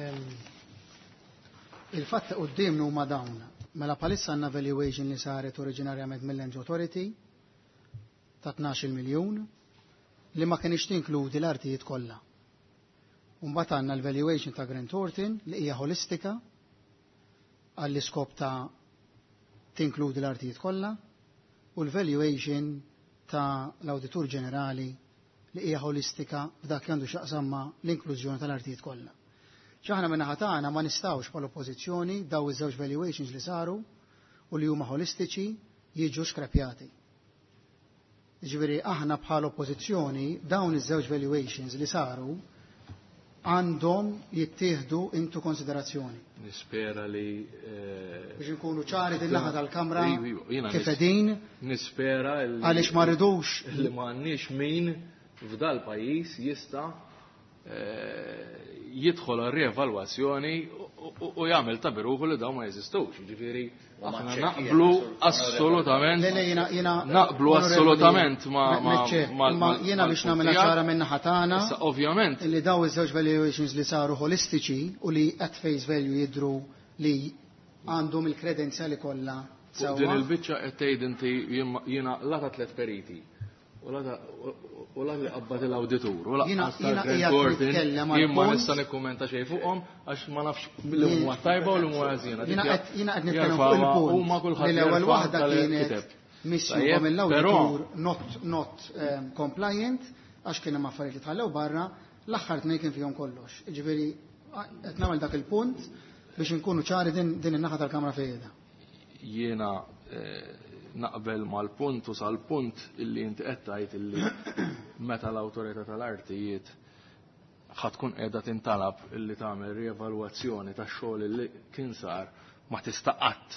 Il-fatt qudiemna huma dawn. Mela palissa għandna valuation li saret oriġinarjament mill-Lands Authority ta' 12 miljun li ma kienx tinkludi l-artijiet kollha. Mbagħad għandna l-valuation ta' Grant Thornton li hija holistika għall-iskop ta' tinkludi l-artijiet kollha u l-valuation ta' l-Awditur Ġenerali li hija holistika f'dak li għandu x'aqsamma l-inklużjoni tal-artijiet kollha. Ċaħna minna ħatana ma nistawx bħal-oppożizzjoni daw iż-żewġ valuations li saru u li huma holistiċi jiġu skrapjati. Ġifieri aħna bħal-oppożizzjoni dawn iż-żewġ valuations li saru għandhom jittieħdu into konsiderazzjoni. Nispera li biex nkunu ċari din-naħa tal-Kamra kif qegħdin. Nispera għaliex ma rridux li m'għandniex min f'dal pajjiż jista' jidħol għal-rievalwazzjoni u jagħmel ta' biruħu li dawn ma jeżistux. Jiġifieri aħna naqblu assolutament ma jiena biex nagħmilha ċara minn naħa tagħna ovvjament li daw iż-żewġ valuations li saru holistiċi u li at face value jidhru li għandhom il-kredenzjali kollha sewwa. Din il-biċċa qed tgħid inti jiena lata tliet periti u la li qabbat l-awditur u laqqas jien ma nista' nikkummenta xejn fuqhom għax ma nafx li huma tajba u li huma ħażina. Jiena qed nitkellem fuq il-punt li l-ewwel waħda kienet missjuha mill-awditur not compliant għax kien hemm affarijiet li tħallew barra, l-aħħar tnejn kien fihom kollox. Jiġifieri qed nagħmel dak il-punt biex inkunu ċari din in-naħa tal-Kamra fejda. Jiena naqbel mal-punt u sal-punt illi inti qed tgħid illi meta l-awtorità tal-artijiet ħatkun qiegħda tintalab illi tagħmel rievalwazzjoni tax-xogħol illi kien sar ma tista'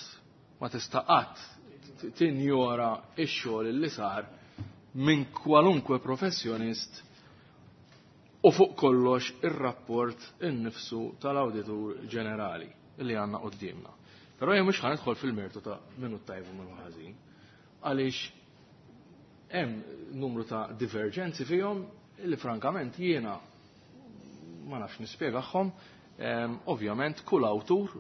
qatt tinjora x-xogħol illi sar minn kwalunkwe professjonist u fuq kollox ir-rapport innifsu tal-Awditur Ġenerali illi għandna qudiemna. Però jien mhux ħanidħol fil-mertu ta' minnu tajb u minnu ħażin. Għaliex hemm numru ta' divergenzi fihom illi frankament jiena ma nafx nispjegahom. Ovvjament kull awtur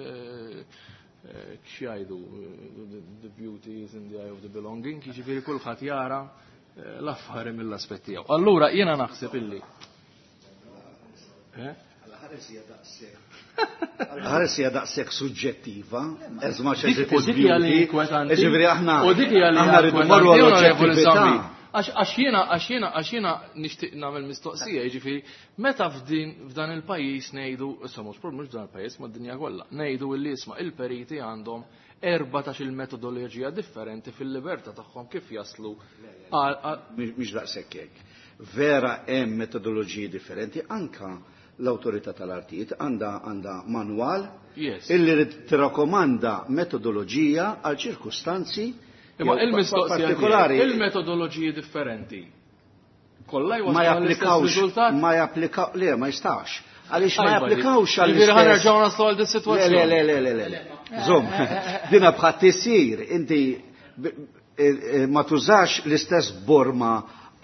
x'jgħidu the beauty is in the eye of the belonging, jiġifieri kulħadd jara l-affari mill-aspett tiegħu. Allura jiena naħseb illi Ħarsija daqshekk suġġettiva, as much as it U is dik hija li beauty. inkwetanti. Ġifieri aħna U dik hija li aħna rridu morru għall-oġġettività. Għax jiena nixtieq nagħmel mistoqsija, jiġifieri meta f'dan il-pajjiż ngħidu, issa mhux f'dan il-pajjiż mad-dinja kollha, ngħidu li isma' il-periti għandhom 14 il-metodoloġija differenti fil-libertà tagħhom kif jaslu Mhix daqshekk hekk. Vera hemm metodoloġiji differenti, anka l-Awtorità tal-Artijiet għandha manwal illi rid tirrakkomanda metodoloġija għal ċirkustanzi imma il-mistoqsija partikolari. Il-metodoloġiji differenti kollha Ma japplikawx, ma jistax. Għaliex ma japplikawx għal ħanerġgħu naslu għal dis-sitwazzjoni. Le. Żomm, dina bħadd tisir, inti ma tużax l-istess borma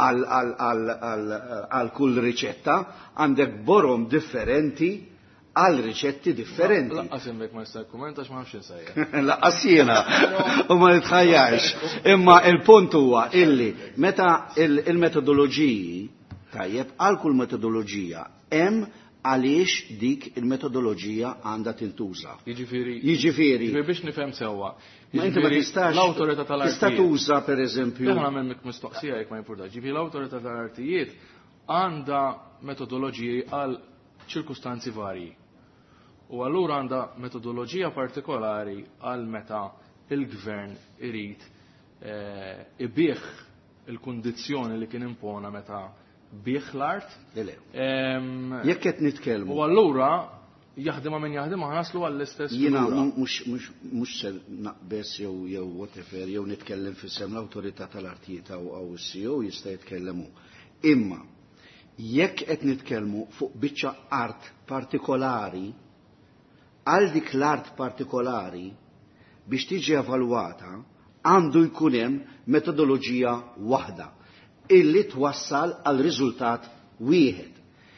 għal kull riċetta, għandek borom differenti għal riċetti differenti. Laqqas hemmhekk ma jista' jkumentax ma nafx insejjer. Laqqas jiena u ma nitħajjarx. Imma il-punt huwa illi meta il-metodoloġiji tajjeb għal kull metodoloġija hemm għaliex dik il-metodoloġija għandha tintuża. Jiġifieri biex nifhem sewwa. Ma inti ma tistax l-Awtorità tal-Artijiet. Tista' tuża pereżempju. Aħna nagħmel mistoqsija jekk ma jimpurtax. Ġifieri l-Awtorità tal-Artijiet għandha metodoloġiji għal ċirkustanzi varji. U allura għandha metodoloġija partikolari għal meta il-gvern irid ibih il-kundizzjoni li kien impona meta bih l-art. Jekk qed nitkellmu. U allura jaħdima minn jaħdima ħaslu għall-istess. Jiena mhux se naqbes jew whatever jew nitkellem fis-sem l-Awtorità tal-Artijiet aw is-CEO jista' jitkellemu. Imma jekk qed nitkellmu fuq biċċa art partikolari, għal dik l-art partikolari biex tiġi evalwata għandu jkun hemm metodoloġija waħda illi twassal għal riżultat wieħed.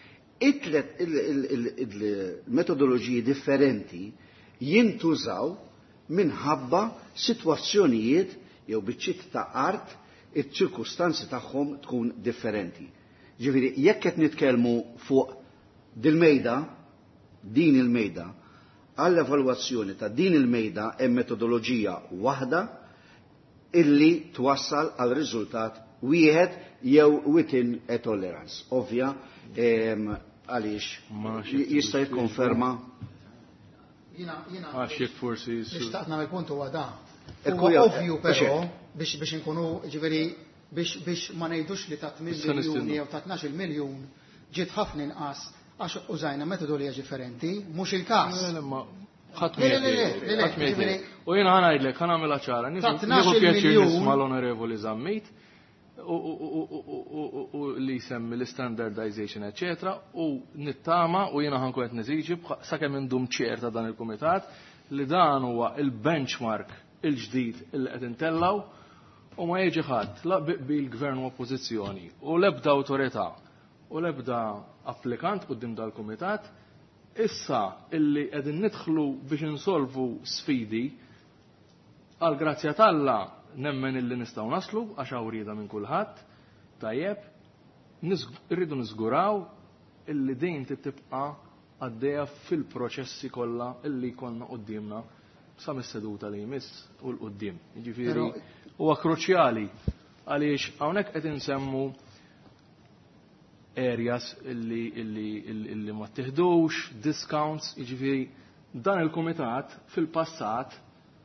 Il-metodoloġiji differenti jintużaw minħabba sitwazzjonijiet jew biċċiet ta' art iċ-ċirkustanzi tagħhom tkun differenti. Ġifieri jekk qed nitkellmu fuq din il-mejda għall-evalwazzjoni ta' din il-mejda hemm metodoloġija waħda illi twassal għal riżultat wieħed jew within a tolerance. Ovvja għaliex jista' jikkonferma. Għaxek forsi. Nixtaqt nagħmel punt huwa da. Ovvju però biex inkunu ġifieri biex ma ngħidux li ta' 8 miljuni jew ta' 12 miljun ġiet ħafna inqas għax użajna metodoloġija differenti, mhux il-każ. U jiena ngħidlek ħa nagħmilha ċara. Nieħu pjaċir nisma' l-Onorevoli Żammit u li jsemmi l-standardization, eccetera, u nittama u jiena ħankun qed niżiġi sakemm indum ċer ta' dan il-kumitat li dan huwa il-benchmark il-ġdid il qed intellaw u ma jiġi ħadd la bil-gvern u oppożizzjoni u l-ebda awtorità u l-ebda applikant quddiem dal-kumitat issa illi qegħdin nidħlu biex insolvu sfidi għal grazzja talla nemmen illi nistgħu naslu għax awrieda minn kulħadd tajjeb irridu niżguraw illi din tibqa' għaddejja fil-proċessi kollha illi jkollna qudiemna sa mis-seduta li jmiss u l-qudiem. Jiġifieri huwa kruċjali għaliex hawnhekk qed insemmu areas illi ma teħdux, discounts, jiġifieri dan il-kumitat fil-passat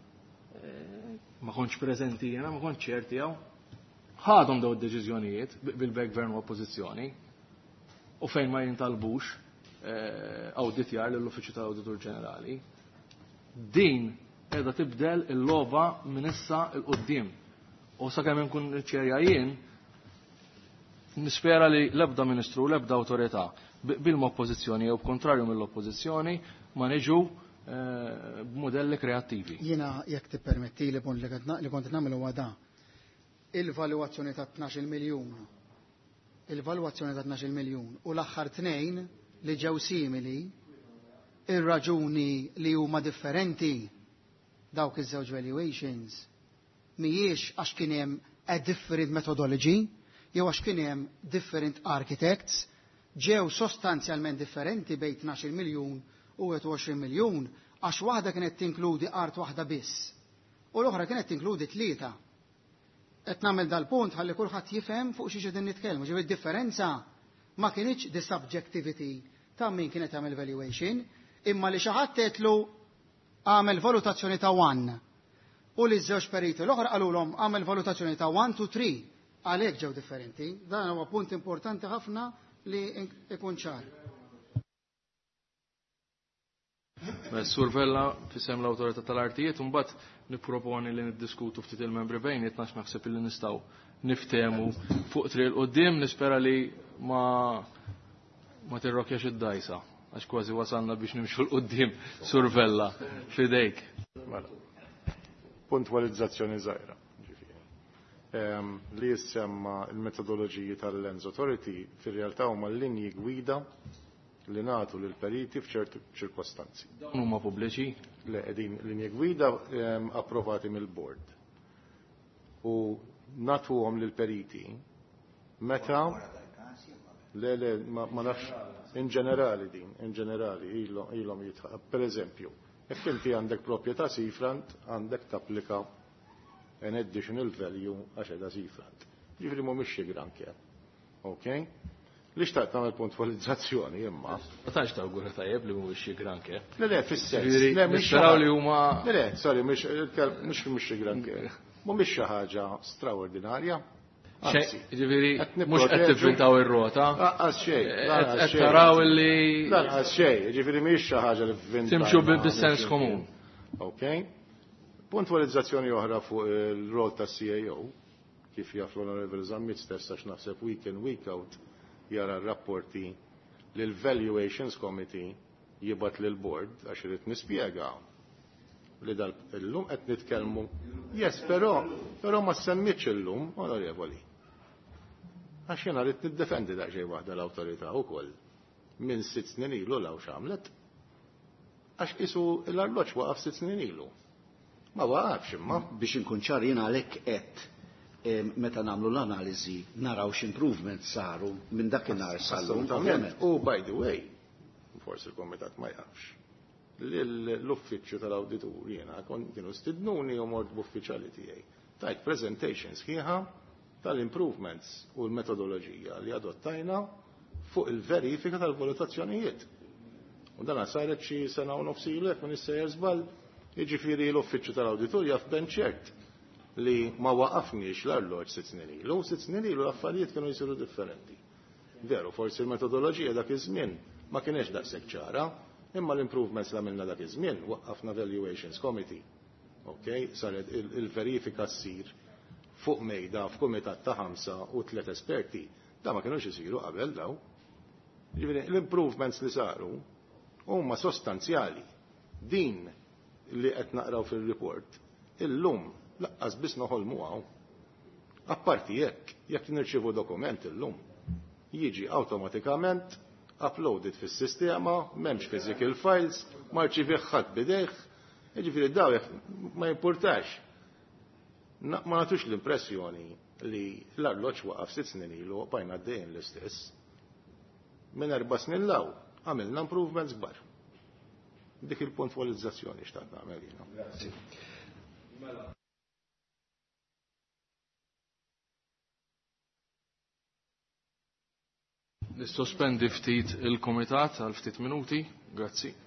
ma kontx preżenti jiena, ma kontx ċerti jew ħadhom daw id-deċiżjonijiet bil-gvern u oppożizzjoni u fejn ma jintalbux awditjar lill-Uffiċċju tal-Awditur Ġenerali. Din qiegħda tibdel il-logħba minn issa l-qudiem. U sakemm inkun ċerja jien nispera li l-ebda Ministru, l-ebda awtorità bil-oppożizzjoni jew b'kontrarju mill-oppożizzjoni ma niġu b'modelli kreattivi. Jiena jekk tippermetti li kont nagħmel huwa da. Il-valwazzjoni ta' 12 miljun. Il-valwazzjoni ta' 12 miljun u l-aħħar tnejn li ġew simili ir-raġuni li huma differenti dawk iż-żewġ valuations mhijiex għax kien hemm a different methodology jew għax kien hemm different architects ġew sostanzjalment differenti bejn 12 miljun u 20 miljun għax waħda kienet tinkludi art waħda biss u l-oħra kienet tinkludi 3. Qed nagħmel dal-punt ħalli kulħadd jifhem fuq xi qegħdin nitkellmu. Ġifieri d-differenza ma kienx the subjectivity ta' min kienet għamel valuation, imma li xi ħadd għetlu għamel valutazzjoni ta' 1 u li ż-żewġ periti l-oħra qalulhom għamel valutazzjoni ta' 1 to 3 għalhekk ġew differenti. Dan huwa punt importanti ħafna li ikun ċar. Survella fisem l-Awtorità tal-Artijiet u mbagħad nipproponi li niddiskutu ftit il-membri bejnietna għax naħseb li nistgħu niftehmu fuq triq il-qudiem nispera li ma tirrokjax id-dajsa għax kważi wasalna biex nimxu l-qudiem Survella f'idejk. Puntwalizzazzjoni żgħira. Li jissemma l-metodoloġiji tal-Lens Authority fir-realtà huma l-linji gwida li nagħtu lil periti f'ċerti ċirkostanzi. Dawn huma pubbliċi? Le qegħdin linji gwida approvati mill-Board. U nagħtuhom lil periti meta ma nafx in ġenerali ilhom jitħaq. Pereżempju, jekk inti għandek proprjetà seafront għandek tapplika an additional value għax edha seafront. Ġifri mhumiex xi granke. Okay? Li xtaqt nagħmel puntwalizzazzjoni imma. Ma tantx tawgur tajjeb li mhuwiex xi granke. Le fis-sens. Nisperaw li huma. Le, sorry, mhux xi granke. Mhumiex xi ħaġa straordinarja. Ġifieri mhux qed tivvintaw ir-rota. Laqqas xejn. Qed taraw li. Laqqas xejn, ġifieri mhix xi ħaġa li vvintaw. Timxu bis-sens komun. Okay? Puntwalizzazzjoni oħra fuq il-rol tas-CAO, kif jaf l-Honorable Zammit stess għax naħseb week in week out jara r-rapporti li l-Valuations Committee jibat lil board għax irid nispjega li dal-lum qed nitkellmu. Yes, però ma semmitx illum, onorevoli. Għax jiena rrid niddefendi daqsxejn waħda l-awtorità wkoll minn 6 snin ilu law x'għamlet. Għax isu l-arloġġ waqaf 6 snin ilu. Ma waqafx imma. Biex inkun ċar jien għalhekk qed meta nagħmlu l-analiżi naraw x'improvements saru minn dakinhar sal-lum. U by the way, forsi l-Komitat ma jafx, l-uffiċċju tal-awditur jiena kienu stidnuni u mort b'uffiċjali tiegħi. Tajt presentation sħiħa tal-improvements u l-metodoloġija li adottajna fuq il-verifika tal-valutazzjonijiet. U dan saret xi sena u nofsilu jekk minn issejjer żball, jiġifieri l-uffiċċju tal-awditur jaf benċert li ma waqafniex l-arloġġ 6 snin ilu, 6 snin ilu l-affarijiet kienu jsiru differenti. Veru, forsi l-metodoloġija dak iż-żmien ma kienx daqshekk ċara, imma l-improvements li għamilna dak iż-żmien waqqafna Valuations Committee. Okay? Saret il-verifika ssir fuq mejda f'kumitat ta' 5 u 3 esperti, da ma kienux isiru qabel daw. L-improvements li saru huma sostanzjali. Din li qed naqraw fir-report illum laqqas biss noħolmu hawn. Apparti jekk nirċievu dokument illum, jiġi awtomatikament uploaded fis-sistema, m'hemmx physical files, ma rċivih ħadd bidejh, jiġifieri daw ma jimpurtax. Ma nagħtux l-impressjoni li l-arloġġ waqaf 6 snin ilu bajna għaddejjin l-istess. Minn 4 snin law għamilna improvements kbar. Dik il-puntwalizzazzjoni xtaqt nagħmel jiena. Grazzi. Nissospendi ftit il-Komitat għal ftit minuti. Grazzi.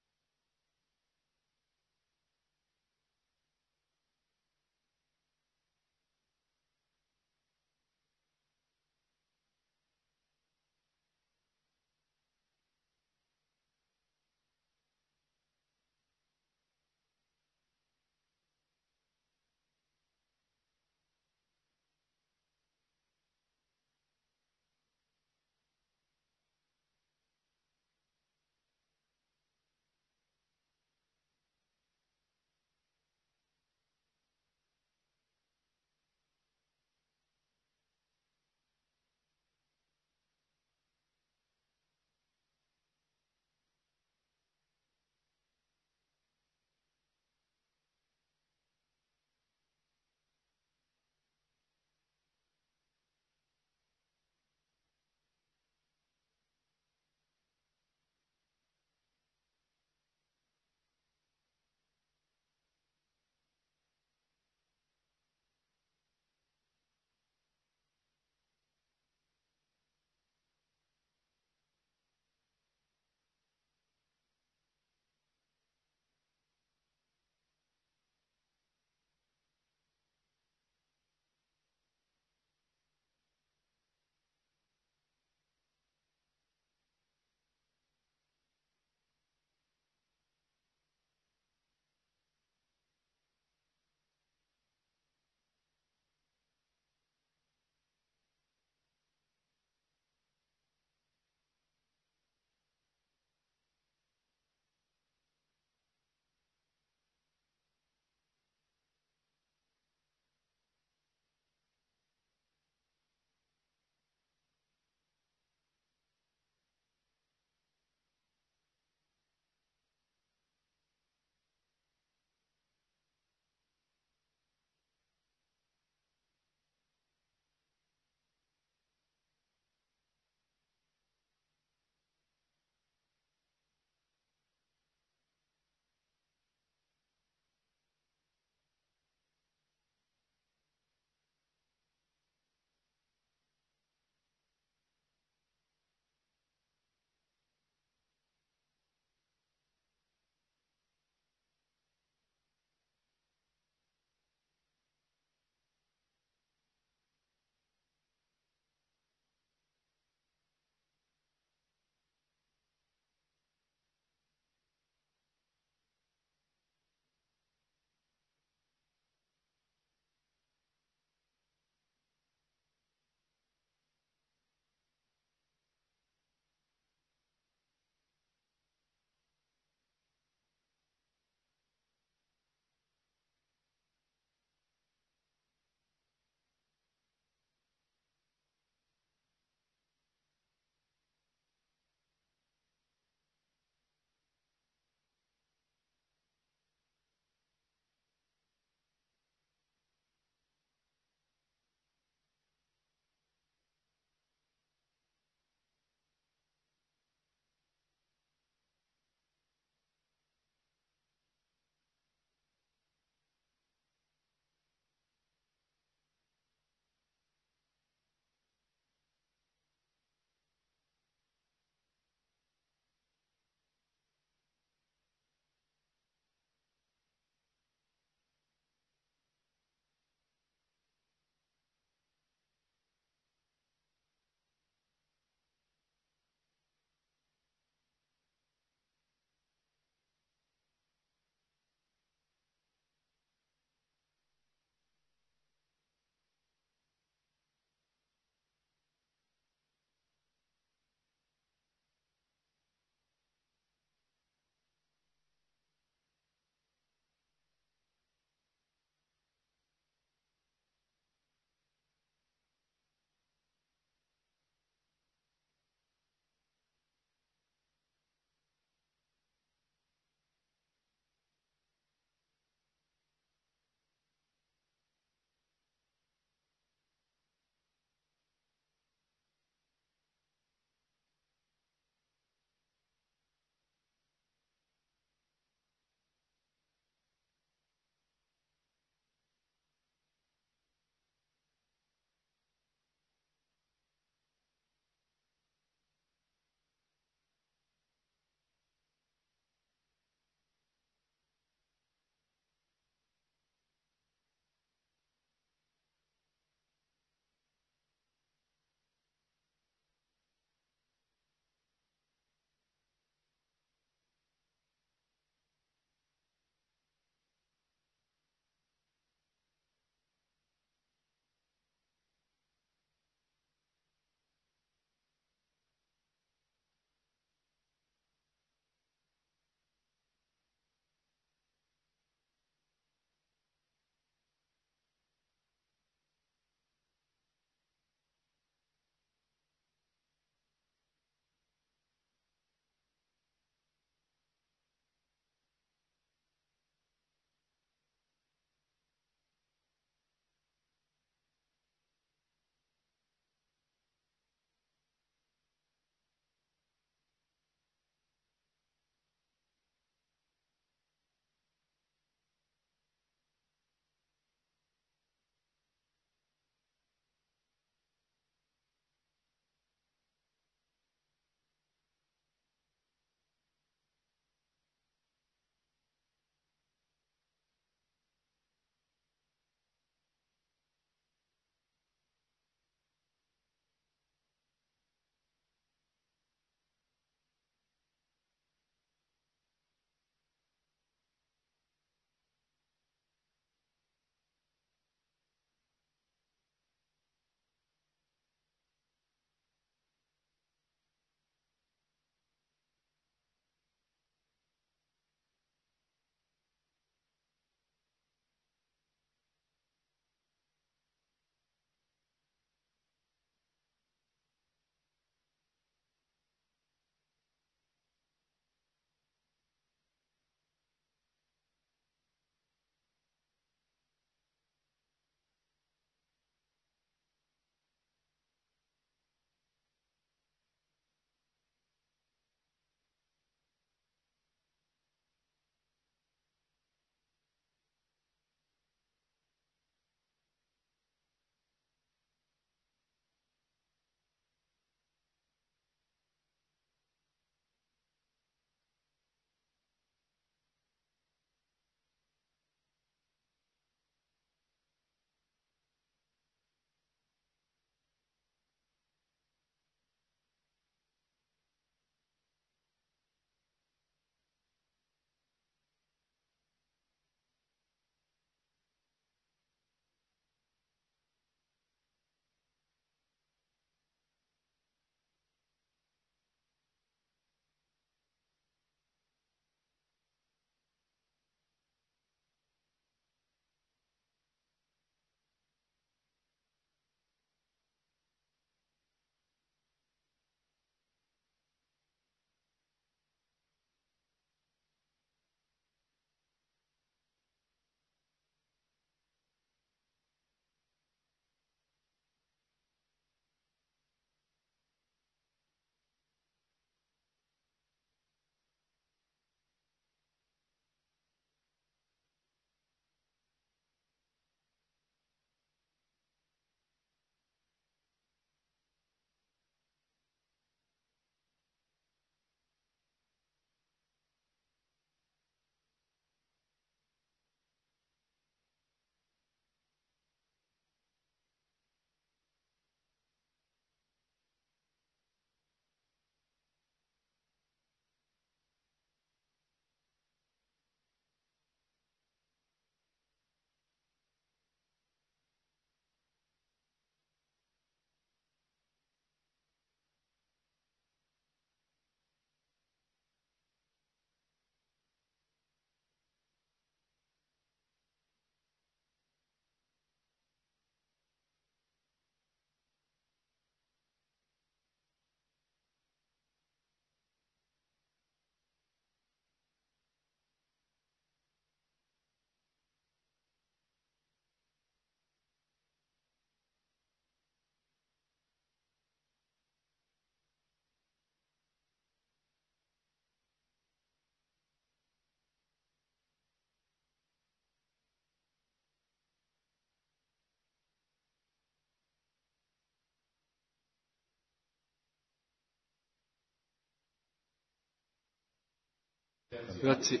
Grazzi,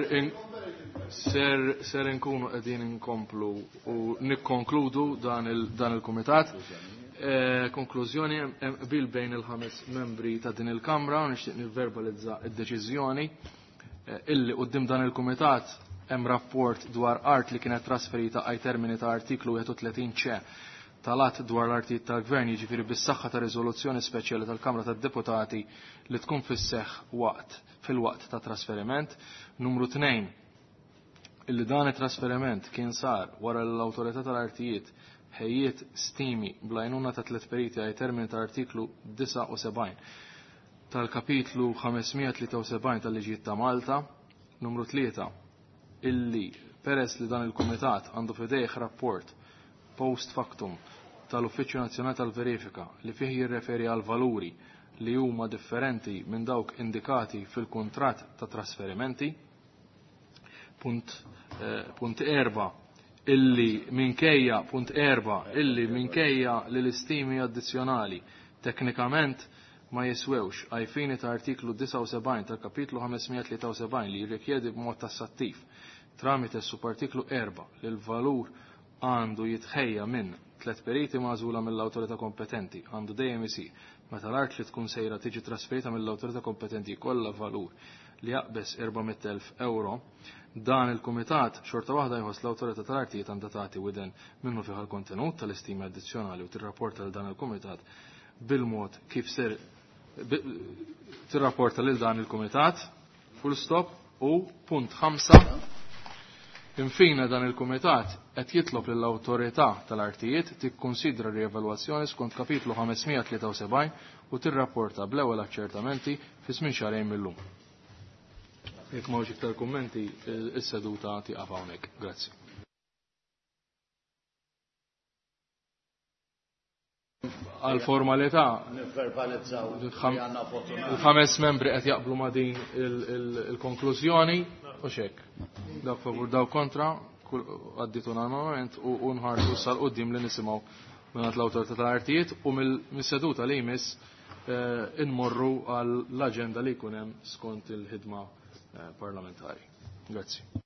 ser inkunu qegħdin inkomplu u nikkonkludu dan il-kumitat. Konklużjoni bil bejn il-5 membri ta' din il-Kamra u nixtieq nivverbalizza d-deċiżjoni illi quddiem dan il-kumitat hemm rapport dwar art li kienet trasferita għaj termini ta' artiklu 31 ċe tal-att dwar l-artijiet tal-Gvern, jiġifieri bis-saħħa ta' riżoluzzjoni speċjali tal-Kamra tad-Deputati li tkun fis-seħħ fil-waqt ta' trasferiment. Numru 2, illi dan it-trasferiment kien sar wara l-Awtorità tal-Artijiet ħejjiet stimi blajnuna ta' 3 periti għaj termini tal-artiklu 79 tal-kapitlu 573 tal-Liġijiet ta' Malta. Numru 3, illi peress li dan il-Kumitat għandu fidejh rapport post factum tal-Uffiċċju Nazzjonali tal-Verifika li fih jirreferi għal valuri li huma differenti minn dawk indikati fil-kuntratt ta' trasferimenti. Punt 4, illi minkejja li l-istimi addizzjonali teknikament ma jiswewx għajfini ta' artiklu 79 tal-kapitlu 573 li jirrikjedi b'mod tassattiv tramite subartiklu 4 li l-valur għandu jitħejja minn 3 periti magħżula mill-awtorità kompetenti għandu dejjem isir meta l-art li tkun sejra tiġi trasferita mill-awtorità kompetenti kollha valur li jaqbes 400,000 euro, dan il-Kumitat xorta waħda jħoss l-Awtorità tal-Artijiet għandha tagħti widen minnu fih il-kontenut tal-istimi addizzjonali u tirrapporta lil dan il-Kumitat bil-mod kif ser tirrapporta lil dan il-Kumitat full stop. U punt 5, infine dan il-Kumitat qed jitlob lill-Awtorità tal-Artijiet tikkunsidra r-rievalwazzjoni skont kapitlu 573 u tirrapporta bl-ewwel aċċertamenti fi żmien xahrejn millum. Jekk m'hawnx iktar kummenti, is-seduta tieqaf hawnhekk. Grazzi. Għal formalità il-5 membri qed jaqblu ma' din il-konklużjoni u xekk. Dak favur daw kontra għadditu normalment u nħarsu sal-qudiem li nisimgħu minn l-Awtorità tal-Artijiet u mill-seduta li jmiss inmorru għall-aġenda li jkun hemm skont il-ħidma parlamentari. Grazzi.